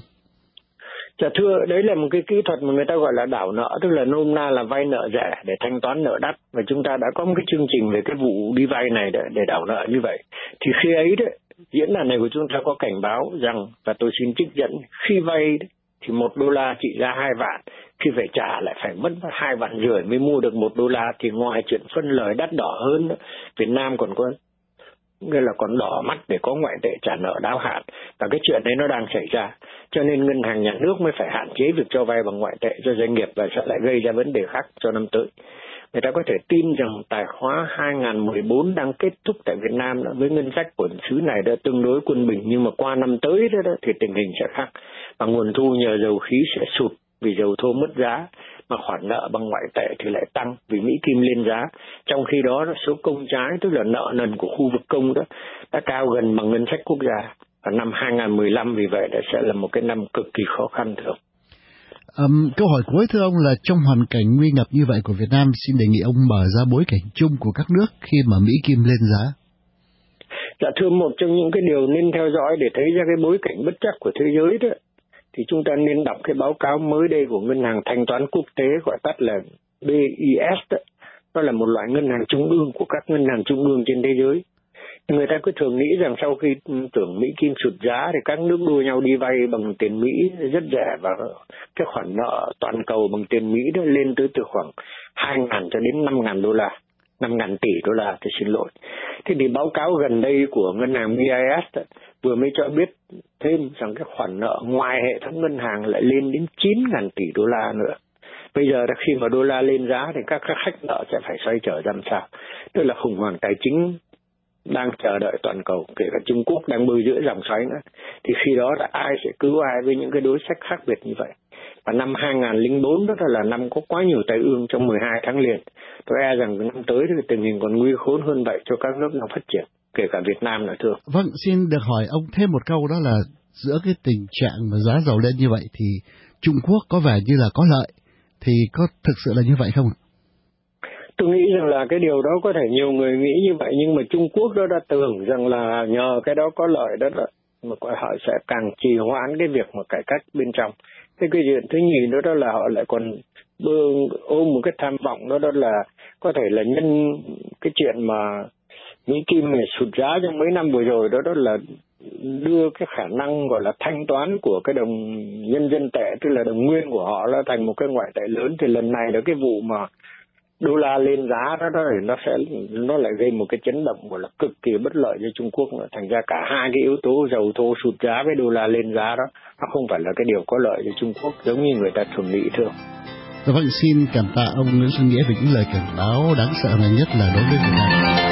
Speaker 11: Dạ thưa, đấy là một cái kỹ thuật mà người ta gọi là đảo nợ, tức là nôm na là vay nợ rẻ để thanh toán nợ đắt. Và chúng ta đã có một cái chương trình về cái vụ đi vay này để đảo nợ như vậy. Thì khi ấy đấy, diễn đàn này của chúng ta có cảnh báo rằng, và tôi xin trích dẫn, khi vay thì $1 trị giá 2 vạn, khi phải trả lại phải mất 2,5 vạn mới mua được $1, thì ngoài chuyện phân lời đắt đỏ hơn đó, Việt Nam còn có nghĩa là còn đỏ mắt để có ngoại tệ trả nợ đáo hạn, và cái chuyện đấy nó đang xảy ra, cho nên ngân hàng nhà nước mới phải hạn chế việc cho vay bằng ngoại tệ cho doanh nghiệp, và sẽ lại gây ra vấn đề khác cho năm tới. Người ta có thể tin rằng tài khóa 2014 đang kết thúc tại Việt Nam đó, với ngân sách của xứ này đã tương đối quân bình, nhưng mà qua năm tới đó thì tình hình sẽ khác, và nguồn thu nhờ dầu khí sẽ sụt vì dầu thô mất giá, mà khoản nợ bằng ngoại tệ thì lại tăng vì Mỹ Kim lên giá. Trong khi đó số công trái, tức là nợ nần của khu vực công đó, đã cao gần bằng ngân sách quốc gia. Và năm 2015 vì vậy sẽ là một cái năm cực kỳ khó khăn thưa ông.
Speaker 9: Câu hỏi cuối thưa ông là trong hoàn cảnh nguy ngập như vậy của Việt Nam, xin đề nghị ông mở ra bối cảnh chung của các nước khi mà Mỹ Kim lên giá.
Speaker 11: Dạ thưa, một trong những cái điều nên theo dõi để thấy ra cái bối cảnh bất trắc của thế giới đó, thì chúng ta nên đọc cái báo cáo mới đây của Ngân hàng Thanh toán Quốc tế, gọi tắt là BIS đó. Nó là một loại ngân hàng trung ương của các ngân hàng trung ương trên thế giới. Người ta cứ thường nghĩ rằng sau khi tưởng Mỹ Kim sụt giá thì các nước đua nhau đi vay bằng tiền Mỹ rất rẻ, và cái khoản nợ toàn cầu bằng tiền Mỹ đó lên tới từ khoảng 2.000 cho đến 5.000 tỷ đô la, tôi xin lỗi. Thế thì báo cáo gần đây của ngân hàng BIS vừa mới cho biết thêm rằng cái khoản nợ ngoài hệ thống ngân hàng lại lên đến 9.000 tỷ đô la nữa. Bây giờ khi mà đô la lên giá thì các khách nợ sẽ phải xoay trở ra làm sao? Tức là khủng hoảng tài chính đang chờ đợi toàn cầu, kể cả Trung Quốc đang bơi giữa dòng xoáy nữa. Thì khi đó là ai sẽ cứu ai với những cái đối sách khác biệt như vậy? Và năm 2004 đó là năm có quá nhiều tai ương trong 12 tháng liền. Tôi e rằng năm tới thì tình hình còn nguy khốn hơn vậy cho các nước đang phát triển, kể cả Việt Nam nữa thưa.
Speaker 9: Vâng, xin được hỏi ông thêm một câu, đó là giữa cái tình trạng mà giá dầu lên như vậy thì Trung Quốc có vẻ như là có lợi, thì có thực sự là như vậy không ạ?
Speaker 11: Tôi nghĩ rằng là cái điều đó có thể nhiều người nghĩ như vậy, nhưng mà Trung Quốc đó đã tưởng rằng là nhờ cái đó có lợi đó mà họ sẽ càng trì hoãn cái việc mà cải cách bên trong. Thế cái chuyện thứ nhì đó là họ lại còn ôm một cái tham vọng đó là có thể là nhân cái chuyện mà Mỹ Kim này sụt giá trong mấy năm vừa rồi đó là đưa cái khả năng gọi là thanh toán của cái đồng nhân dân tệ, tức là đồng nguyên của họ là thành một cái ngoại tệ lớn. Thì lần này đó cái vụ mà đô la lên giá đó thì nó lại gây một cái chấn động gọi là cực kỳ bất lợi cho Trung Quốc nữa. Thành ra cả hai cái yếu tố dầu thô sụt giá với đô la lên giá đó nó không phải là cái điều có lợi cho Trung Quốc giống như người ta thường nghĩ thưa.
Speaker 9: Dạ vâng, xin cảm tạ ông Nguyễn Xuân Nghĩa về những lời cảnh báo đáng sợ này, nhất là đối với Việt Nam.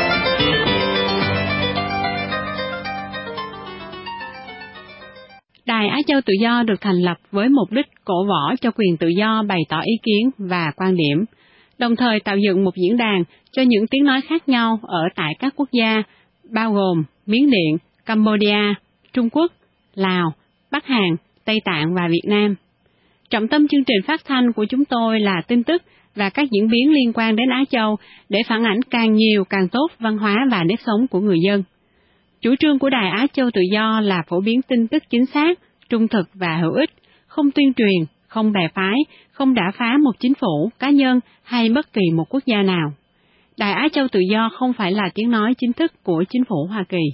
Speaker 12: Đài Á Châu Tự Do được thành lập với mục đích cổ võ cho quyền tự do bày tỏ ý kiến và quan điểm, đồng thời tạo dựng một diễn đàn cho những tiếng nói khác nhau ở tại các quốc gia, bao gồm Miến Điện, Cambodia, Trung Quốc, Lào, Bắc Hàn, Tây Tạng và Việt Nam. Trọng tâm chương trình phát thanh của chúng tôi là tin tức và các diễn biến liên quan đến Á Châu để phản ảnh càng nhiều càng tốt văn hóa và nếp sống của người dân. Chủ trương của Đài Á Châu Tự Do là phổ biến tin tức chính xác, trung thực và hữu ích, không tuyên truyền, không bè phái, không đả phá một chính phủ, cá nhân hay bất kỳ một quốc gia nào. Đài Á Châu Tự Do không phải là tiếng nói chính thức của chính phủ Hoa Kỳ.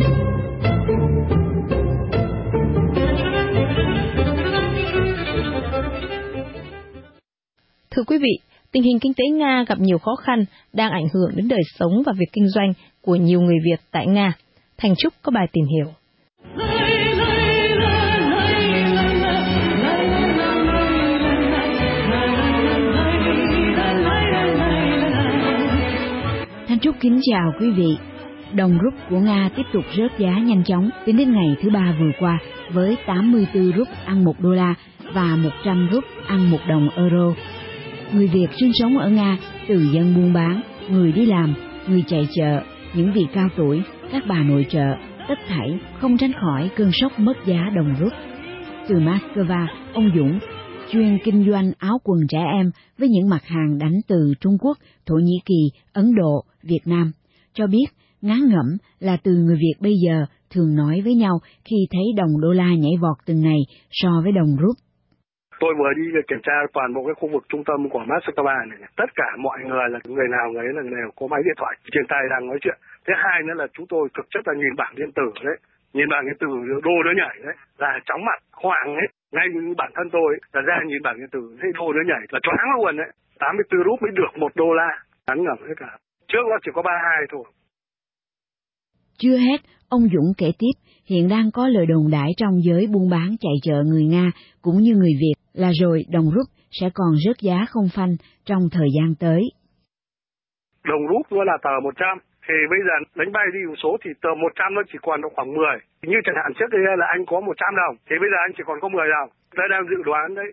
Speaker 2: Thưa quý vị, tình hình kinh tế Nga gặp nhiều khó khăn đang ảnh hưởng đến đời sống và việc kinh doanh của nhiều người Việt tại Nga. Thành Trúc có bài tìm hiểu.
Speaker 3: Thanh Trúc kính chào quý vị. Đồng rúp của Nga tiếp tục rớt giá nhanh chóng tính đến ngày thứ Ba vừa qua với 84 rúp ăn $1 và 100 rúp ăn $1 euro. Người Việt sinh sống ở Nga, từ dân buôn bán, người đi làm, người chạy chợ, những vị cao tuổi, các bà nội trợ, tất thảy không tránh khỏi cơn sốc mất giá đồng rúp. Từ Moscow, ông Dũng, chuyên kinh doanh áo quần trẻ em với những mặt hàng đánh từ Trung Quốc, Thổ Nhĩ Kỳ, Ấn Độ, Việt Nam, cho biết ngán ngẩm là từ người Việt bây giờ thường nói với nhau khi thấy đồng đô la nhảy vọt từng ngày so với đồng rúp.
Speaker 13: Tôi vừa đi kiểm tra toàn bộ cái khu vực trung tâm của Moscow này, tất cả mọi người là người nào người ấy là đều có máy điện thoại trên tay đang nói chuyện. Thứ hai nữa là chúng tôi thực chất là nhìn bảng điện tử đấy, nhìn bảng điện tử đô nó nhảy đấy là chóng mặt, hoảng ấy. Ngay như bản thân tôi là ra nhìn bảng điện tử thấy đô nó nhảy là choáng luôn đấy. 84 rúp mới được $1, ngắn ngẩm hết cả. Trước nó chỉ có 32 thôi.
Speaker 3: Chưa hết, ông Dũng kể tiếp, hiện đang có lời đồn đại trong giới buôn bán chạy chợ người Nga cũng như người Việt là rồi đồng rúp sẽ còn rớt giá không phanh trong thời gian tới.
Speaker 13: Đồng rúp nó là tờ 100, thì bây giờ đánh bay đi một số thì tờ 100 nó chỉ còn khoảng 10. Như chẳng hạn trước đây là anh có 100 đồng, thì bây giờ anh chỉ còn có 10 đồng. Tôi đang dự đoán đấy.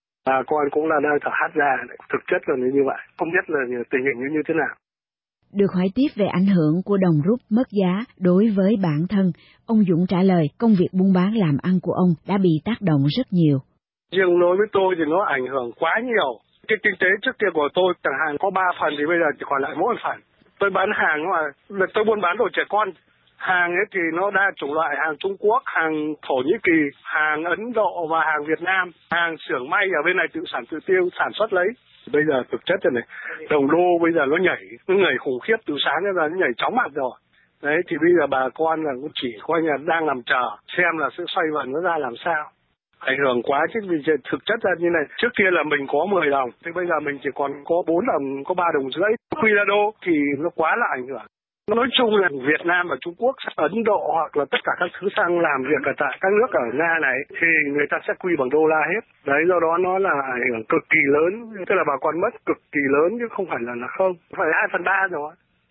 Speaker 13: Con cũng là đang thở hắt ra, thực chất là như vậy, không biết là tình hình như thế nào.
Speaker 3: Được hỏi tiếp về ảnh hưởng của đồng rúp mất giá đối với bản thân, ông Dũng trả lời công việc buôn bán làm ăn của ông đã bị tác động rất nhiều.
Speaker 13: Riêng đối với tôi thì nó ảnh hưởng quá nhiều. Cái kinh tế trước kia của tôi chẳng hạn có 3 phần thì bây giờ chỉ còn lại mỗi phần. Tôi bán hàng mà tôi buôn bán đồ trẻ con. Hàng ấy thì nó đa chủng loại, hàng Trung Quốc, hàng Thổ Nhĩ Kỳ, hàng Ấn Độ và hàng Việt Nam. Hàng xưởng may ở bên này tự sản tự tiêu, sản xuất lấy. Bây giờ thực chất này, đồng đô bây giờ nó nhảy khủng khiếp từ sáng đến giờ nó nhảy chóng mặt rồi. Đấy thì bây giờ bà con là cũng chỉ coi như đang nằm chờ xem là sẽ xoay vần nó ra làm sao. Ảnh hưởng quá chứ vì thực chất ra như này, trước kia là mình có 10 đồng, thì bây giờ mình chỉ còn có 4 đồng, có 3 đồng rưỡi. Quy ra đô thì nó quá là ảnh hưởng. Nói chung là Việt Nam và Trung Quốc, Ấn Độ hoặc là tất cả các thứ sang làm việc ở tại các nước ở Nga này thì người ta sẽ quy bằng đô la hết. Đấy, do đó nó là ảnh hưởng cực kỳ lớn, tức là bà con mất cực kỳ lớn chứ không phải là không, phải 2/3 rồi.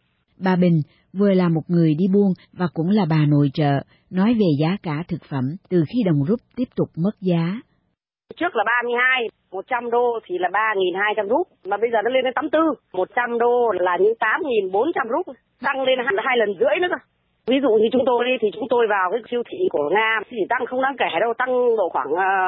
Speaker 3: Bà Bình vừa là một người đi buôn và cũng là bà nội trợ, nói về giá cả thực phẩm từ khi đồng rúp tiếp tục mất giá.
Speaker 14: Trước là 32, 100 đô thì là 3.200 rúp, mà bây giờ nó lên đến 84, 100 đô là những 8.400 rúp, tăng lên 2 lần rưỡi nữa cơ. Ví dụ như chúng tôi đi thì chúng tôi vào cái siêu thị của Nga chỉ tăng không đáng kể đâu, tăng độ khoảng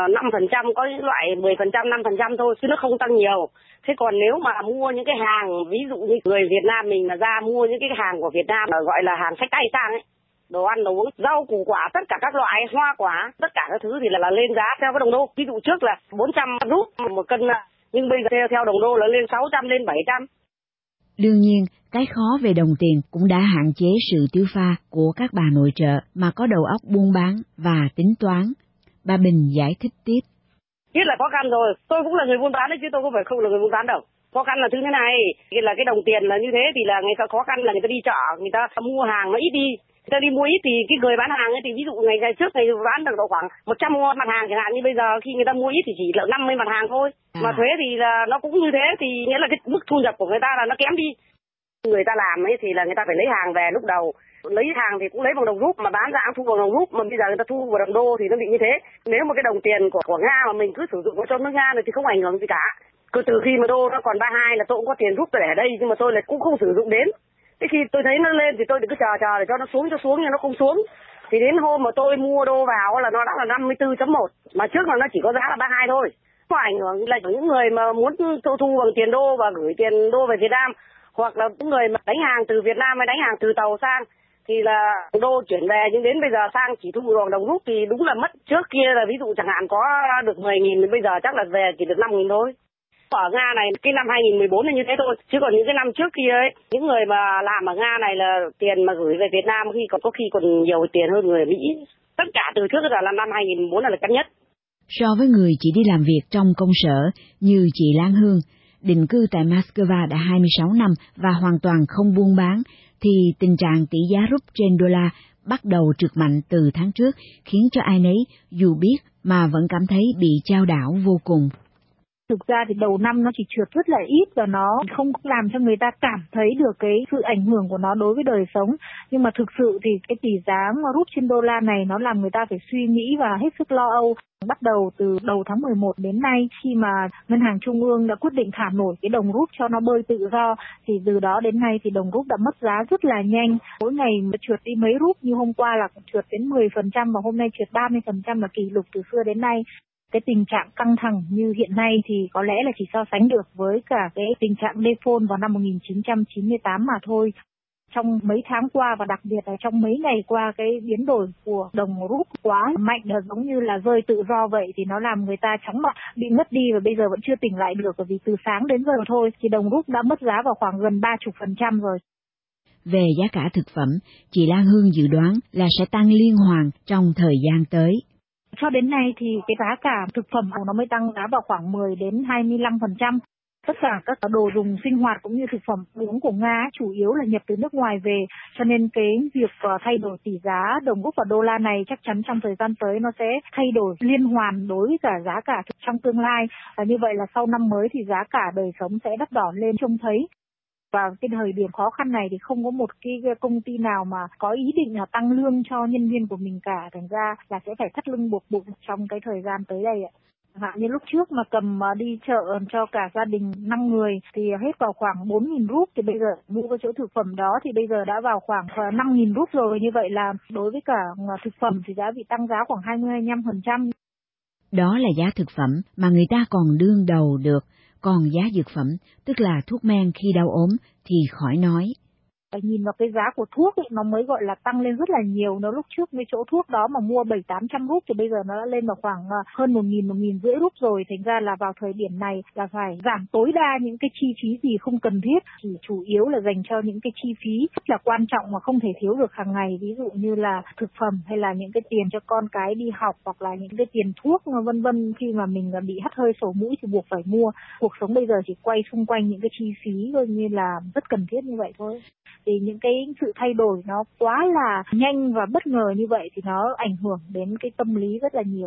Speaker 14: 5%, có những loại 10%, 5% thôi, chứ nó không tăng nhiều. Thế còn nếu mà mua những cái hàng, ví dụ như người Việt Nam mình mà ra mua những cái hàng của Việt Nam gọi là hàng xách tay sang ấy, đồ ăn, đồ uống, rau củ quả, tất cả các loại hoa quả, tất cả các thứ thì là lên giá theo cái đồng đô. Ví dụ trước là 400 rúp một cân, nhưng bây giờ theo đồng đô là lên 600, lên 700.
Speaker 3: Đương nhiên, cái khó về đồng tiền cũng đã hạn chế sự tiêu pha của các bà nội trợ mà có đầu óc buôn bán và tính toán. Bà Bình giải thích tiếp.
Speaker 14: Biết là khó khăn rồi, tôi cũng là người buôn bán đấy chứ tôi không phải không là người buôn bán đâu. Khó khăn là thứ thế này, là cái đồng tiền là như thế thì là người ta khó khăn là người ta đi chợ, người ta mua hàng nó ít đi. Người ta đi mua ít thì cái người bán hàng ấy thì ví dụ ngày trước ngày bán được độ khoảng 100 mặt hàng chẳng hạn, như bây giờ khi người ta mua ít thì chỉ là 50 mặt hàng thôi. Mà thuế thì là nó cũng như thế thì nghĩa là cái mức thu nhập của người ta là nó kém đi. Người ta làm ấy thì là người ta phải lấy hàng về lúc đầu. Lấy hàng thì cũng lấy bằng đồng rúp mà bán ra cũng thu bằng đồng rúp, mà bây giờ người ta thu vào đồng đô thì nó bị như thế. Nếu mà cái đồng tiền của Nga mà mình cứ sử dụng cho nước Nga này thì không ảnh hưởng gì cả. Cứ từ khi mà đô nó còn 32 là tôi cũng có tiền rúp để ở đây nhưng mà tôi lại cũng không sử dụng đến. Thế khi tôi thấy nó lên thì tôi cứ chờ để cho nó xuống nhưng nó không xuống. Thì đến hôm mà tôi mua đô vào là nó đã là 54.1 mà trước là nó chỉ có giá là 32 thôi. Có ảnh hưởng là những người mà muốn thu bằng tiền đô và gửi tiền đô về Việt Nam, hoặc là những người mà đánh hàng từ Việt Nam hay đánh hàng từ tàu sang thì là đô chuyển về, nhưng đến bây giờ sang chỉ thu bằng đồng rúp thì đúng là mất. Trước kia là ví dụ chẳng hạn có được 10.000 thì bây giờ chắc là về chỉ được 5.000 thôi. Ở Nga này cái năm 2014 là như thế thôi, chứ còn những cái năm trước kia ấy, những người mà làm ở Nga này là tiền mà gửi về Việt Nam có khi còn nhiều tiền hơn người Mỹ. Tất cả từ trước là năm 2014 là cao nhất.
Speaker 3: So với người chỉ đi làm việc trong công sở như chị Lan Hương, định cư tại Moscow đã 26 năm và hoàn toàn không buôn bán, thì tình trạng tỷ giá rúp trên đô la bắt đầu trượt mạnh từ tháng trước, khiến cho ai nấy dù biết mà vẫn cảm thấy bị chao đảo vô cùng.
Speaker 15: Thực ra thì đầu năm nó chỉ trượt rất là ít và nó không làm cho người ta cảm thấy được cái sự ảnh hưởng của nó đối với đời sống. Nhưng mà thực sự thì cái tỷ giá rúp trên đô la này nó làm người ta phải suy nghĩ và hết sức lo âu. Bắt đầu từ đầu tháng 11 đến nay, khi mà Ngân hàng Trung ương đã quyết định thả nổi cái đồng rúp cho nó bơi tự do, thì từ đó đến nay thì đồng rúp đã mất giá rất là nhanh. Mỗi ngày mà trượt đi mấy rúp, như hôm qua là trượt đến 10% và hôm nay trượt 30% là kỷ lục từ xưa đến nay. Cái tình trạng căng thẳng như hiện nay thì có lẽ là chỉ so sánh được với cả cái tình trạng default vào năm 1998 mà thôi. Trong mấy tháng qua và đặc biệt là trong mấy ngày qua, cái biến đổi của đồng rúp quá mạnh, là giống như là rơi tự do vậy, thì nó làm người ta chóng mặt, bị mất đi và bây giờ vẫn chưa tỉnh lại được, bởi vì từ sáng đến giờ thôi thì đồng rúp đã mất giá vào khoảng gần 30% rồi.
Speaker 3: Về giá cả thực phẩm, chị Lan Hương dự đoán là sẽ tăng liên hoàn trong thời gian tới.
Speaker 15: Cho đến nay thì cái giá cả thực phẩm nó mới tăng giá vào khoảng 10 đến 25%. Tất cả các đồ dùng sinh hoạt cũng như thực phẩm uống của Nga chủ yếu là nhập từ nước ngoài về, cho nên cái việc thay đổi tỷ giá đồng rúp và đô la này chắc chắn trong thời gian tới nó sẽ thay đổi liên hoàn đối với cả giá cả trong tương lai. Và như vậy là sau năm mới thì giá cả đời sống sẽ đắt đỏ lên trông thấy. Và cái thời điểm khó khăn này thì không có một cái công ty nào mà có ý định là tăng lương cho nhân viên của mình cả, thành ra là sẽ phải thắt lưng buộc bụng trong cái thời gian tới đây ạ. Như lúc trước mà cầm đi chợ cho cả gia đình 5 người thì hết vào khoảng 4.000 rúp, thì bây giờ mua cái chỗ thực phẩm đó thì bây giờ đã vào khoảng 5.000 rúp rồi. Như vậy là đối với cả thực phẩm thì đã bị tăng giá khoảng 20-25%.
Speaker 3: Đó là giá thực phẩm mà người ta còn đương đầu được, còn giá dược phẩm, tức là thuốc men khi đau ốm thì khỏi nói.
Speaker 15: Nhìn vào cái giá của thuốc ấy, nó mới gọi là tăng lên rất là nhiều. Nó lúc trước cái chỗ thuốc đó mà mua 700-800 rúp thì bây giờ nó đã lên vào khoảng hơn 1.000-1.500 rúp rồi. Thành ra là vào thời điểm này là phải giảm tối đa những cái chi phí gì không cần thiết, chỉ chủ yếu là dành cho những cái chi phí rất là quan trọng mà không thể thiếu được hàng ngày, ví dụ như là thực phẩm hay là những cái tiền cho con cái đi học hoặc là những cái tiền thuốc vân vân. Khi mà mình bị hắt hơi sổ mũi thì buộc phải mua. Cuộc sống bây giờ chỉ quay xung quanh những cái chi phí coi như là rất cần thiết như vậy thôi. Thì những cái sự thay đổi nó quá là nhanh và bất ngờ như vậy thì nó ảnh hưởng đến cái tâm lý rất là nhiều.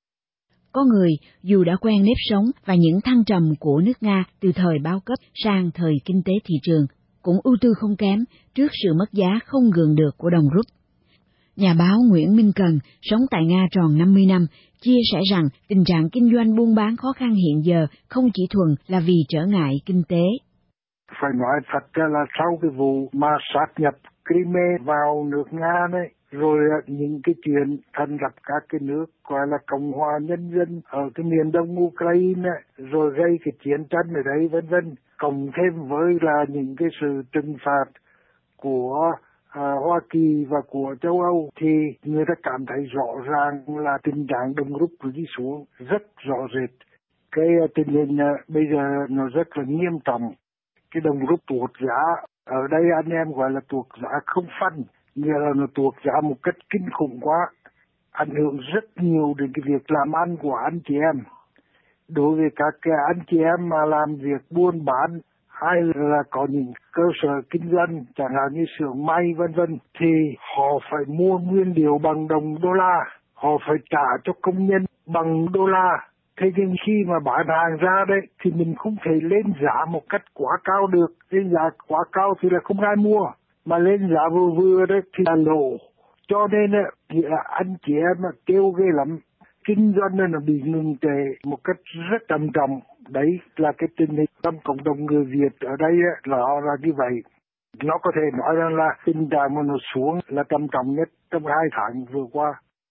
Speaker 3: Có người dù đã quen nếp sống và những thăng trầm của nước Nga từ thời bao cấp sang thời kinh tế thị trường, cũng ưu tư không kém trước sự mất giá không gượng được của đồng rúp. Nhà báo Nguyễn Minh Cần, sống tại Nga tròn 50 năm, chia sẻ rằng tình trạng kinh doanh buôn bán khó khăn hiện giờ không chỉ thuần là vì trở ngại kinh tế.
Speaker 11: Phải nói thật ra là sau cái vụ mà sát nhập Crimea vào nước Nga đấy, rồi những cái chuyện thành lập các cái nước gọi là Cộng hòa Nhân dân ở cái miền đông Ukraine, rồi gây cái chiến tranh ở đấy vân vân, cộng thêm với là những cái sự trừng phạt của Hoa Kỳ và của châu Âu, thì người ta cảm thấy rõ ràng là tình trạng đồng rúp đi xuống rất rõ rệt. Cái tình hình bây giờ nó rất là nghiêm trọng. Cái đồng rúp tuột giá, ở đây anh em gọi là tuột giá không phanh, nghĩa là nó tuột giá một cách kinh khủng quá, ảnh hưởng rất nhiều đến cái việc làm ăn của anh chị em. Đối với các cái anh chị em mà làm việc buôn bán hay là có những cơ sở kinh doanh chẳng hạn như xưởng may vân vân, thì họ phải mua nguyên liệu bằng đồng đô la, họ phải trả cho công nhân bằng đô la. Thế nhưng khi mà bán hàng ra đấy thì mình không thể lên giá một cách quá cao được. Lên giá quá cao thì là không ai mua, mà lên giá vừa vừa đấy thì là lỗ. Cho nên thì anh chị em kêu ghê lắm. Kinh doanh nó bị ngừng trệ một cách rất trầm trọng. Đấy là cái tình hình trong cộng đồng người Việt ở đây là như vậy. Nó có thể nói rằng là tình trạng mà nó xuống là trầm trọng nhất trong 2 tháng vừa qua.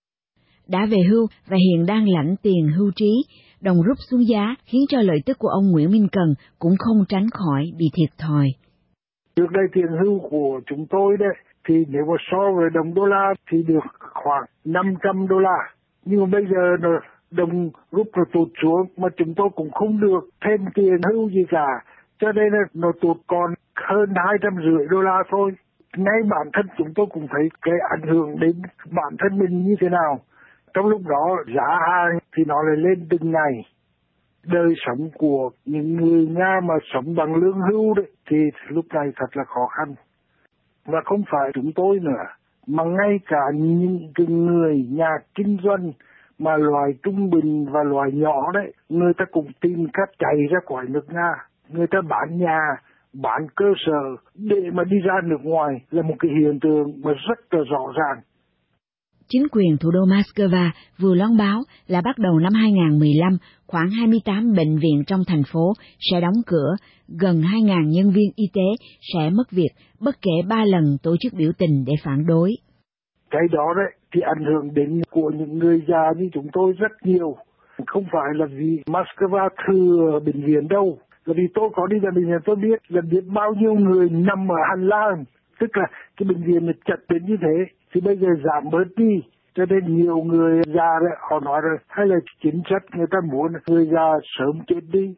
Speaker 3: Đã về hưu và hiện đang lãnh tiền hưu trí, đồng rúp xuống giá khiến cho lợi tức của ông Nguyễn Minh Cần cũng không tránh khỏi bị thiệt thòi.
Speaker 11: Trước đây tiền hưu của chúng tôi đấy thì nếu mà so với đồng đô la thì được khoảng 500 đô la. Nhưng mà bây giờ đồng rúp nó tụt xuống mà chúng tôi cũng không được thêm tiền hưu gì cả. Cho nên nó tụt còn hơn 250 đô la thôi. Ngay bản thân chúng tôi cũng thấy cái ảnh hưởng đến bản thân mình như thế nào. Trong lúc đó giá hàng thì nó lại lên từng ngày. Đời sống của những người Nga mà sống bằng lương hưu đấy thì lúc này thật là khó khăn. Và không phải chúng tôi nữa, mà ngay cả những người nhà kinh doanh mà loài trung bình và loài nhỏ đấy, người ta cũng tìm cách chạy ra khỏi nước Nga. Người ta bán nhà, bán cơ sở để mà đi ra nước ngoài là một cái hiện tượng mà rất là rõ ràng.
Speaker 3: Chính quyền thủ đô Moscow vừa loan báo là bắt đầu năm 2015, khoảng 28 bệnh viện trong thành phố sẽ đóng cửa, gần 2.000 nhân viên y tế sẽ mất việc, bất kể 3 lần tổ chức biểu tình để phản đối.
Speaker 11: Cái đó đấy thì ảnh hưởng đến của những người già như chúng tôi rất nhiều. Không phải là vì Moscow thừa bệnh viện đâu, là vì tôi có đi vào bệnh viện tôi biết là biết bao nhiêu người nằm ở hành lang, tức là cái bệnh viện nó chật đến như thế. Thì bây giờ giảm bớt đi, cho nên nhiều người già đấy, họ nói rồi, hay là chính sách người ta muốn người già sớm chết đi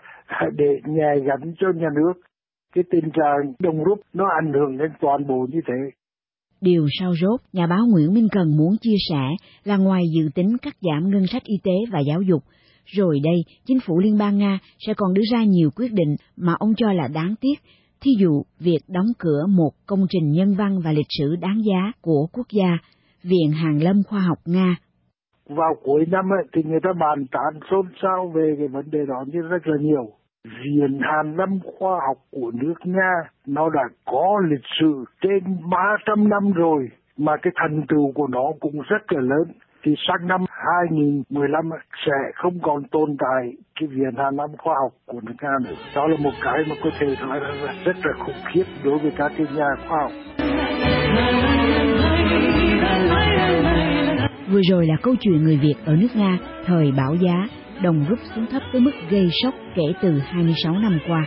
Speaker 11: để nhẹ gánh cho nhà nước. Cái tình trạng đồng rúp nó ảnh hưởng đến toàn bộ như thế.
Speaker 3: Điều sau rốt, nhà báo Nguyễn Minh Cần muốn chia sẻ là ngoài dự tính cắt giảm ngân sách y tế và giáo dục, rồi đây, chính phủ Liên bang Nga sẽ còn đưa ra nhiều quyết định mà ông cho là đáng tiếc, thí dụ việc đóng cửa một công trình nhân văn và lịch sử đáng giá của quốc gia, Viện Hàn lâm Khoa học Nga.
Speaker 16: Vào cuối năm thì người ta bàn tán xôn xao về cái vấn đề đó như rất là nhiều. Viện Hàn lâm Khoa học của nước Nga nó đã có lịch sử trên 300 năm rồi, mà cái thành tựu của nó cũng rất là lớn. Thì sang năm 2015 sẽ không còn tồn tại cái Viện Hàn lâm Khoa học của nước Nga nữa. Đó là một cái mà có thể nói là rất là khủng khiếp đối với các cái nhà khoa học.
Speaker 3: Vừa rồi là câu chuyện người Việt ở nước Nga thời bão giá, đồng rút xuống thấp tới mức gây sốc kể từ 26 năm qua.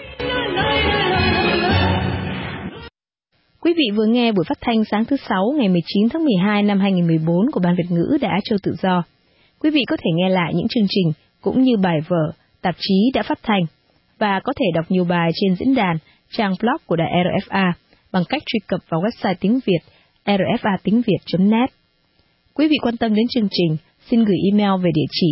Speaker 2: Quý vị vừa nghe buổi phát thanh sáng thứ 6 ngày 19 tháng 12 năm 2014 của Ban Việt ngữ Đài Á Châu Tự Do. Quý vị có thể nghe lại những chương trình cũng như bài vở, tạp chí đã phát thanh và có thể đọc nhiều bài trên diễn đàn, trang blog của Đài RFA bằng cách truy cập vào website tiếng Việt rfa.tiếng.việt.net. Quý vị quan tâm đến chương trình, xin gửi email về địa chỉ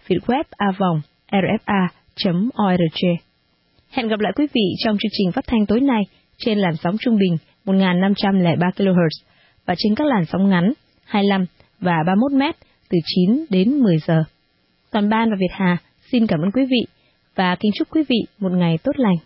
Speaker 2: vietweb@rfa.org. Hẹn gặp lại quý vị trong chương trình phát thanh tối nay trên làn sóng trung bình 1503 kHz và trên các làn sóng ngắn 25 và 31 m từ 9 đến 10 giờ. Toàn ban và Việt Hà xin cảm ơn quý vị và kính chúc quý vị một ngày tốt lành.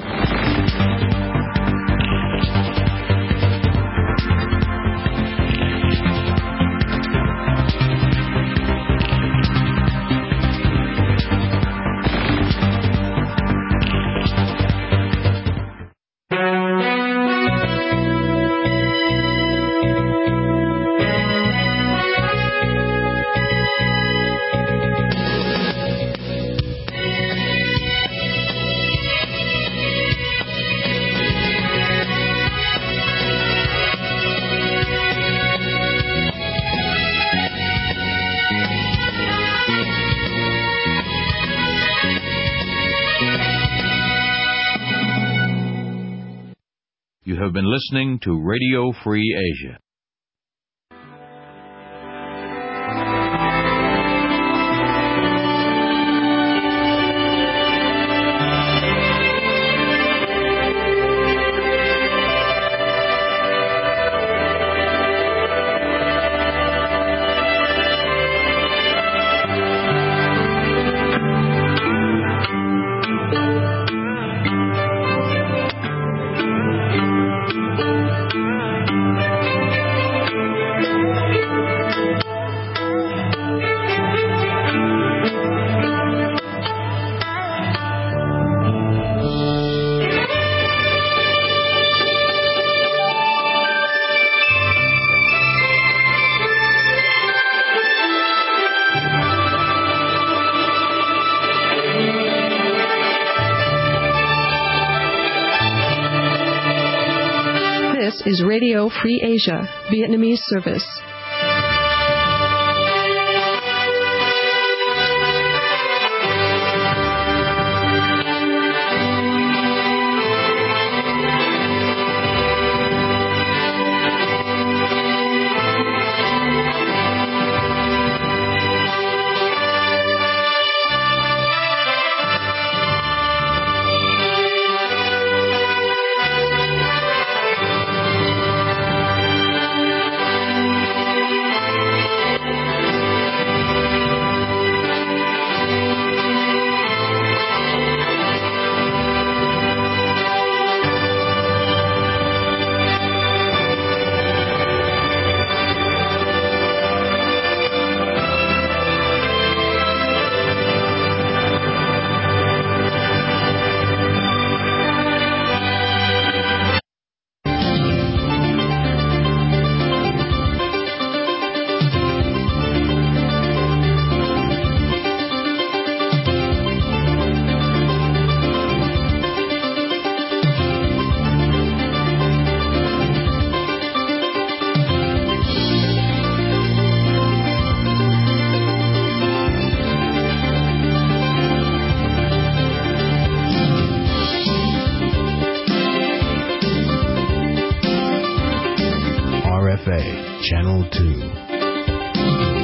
Speaker 17: You have been listening to Radio Free Asia.
Speaker 18: This is Radio Free Asia, Vietnamese service.
Speaker 19: RFA, Channel 2.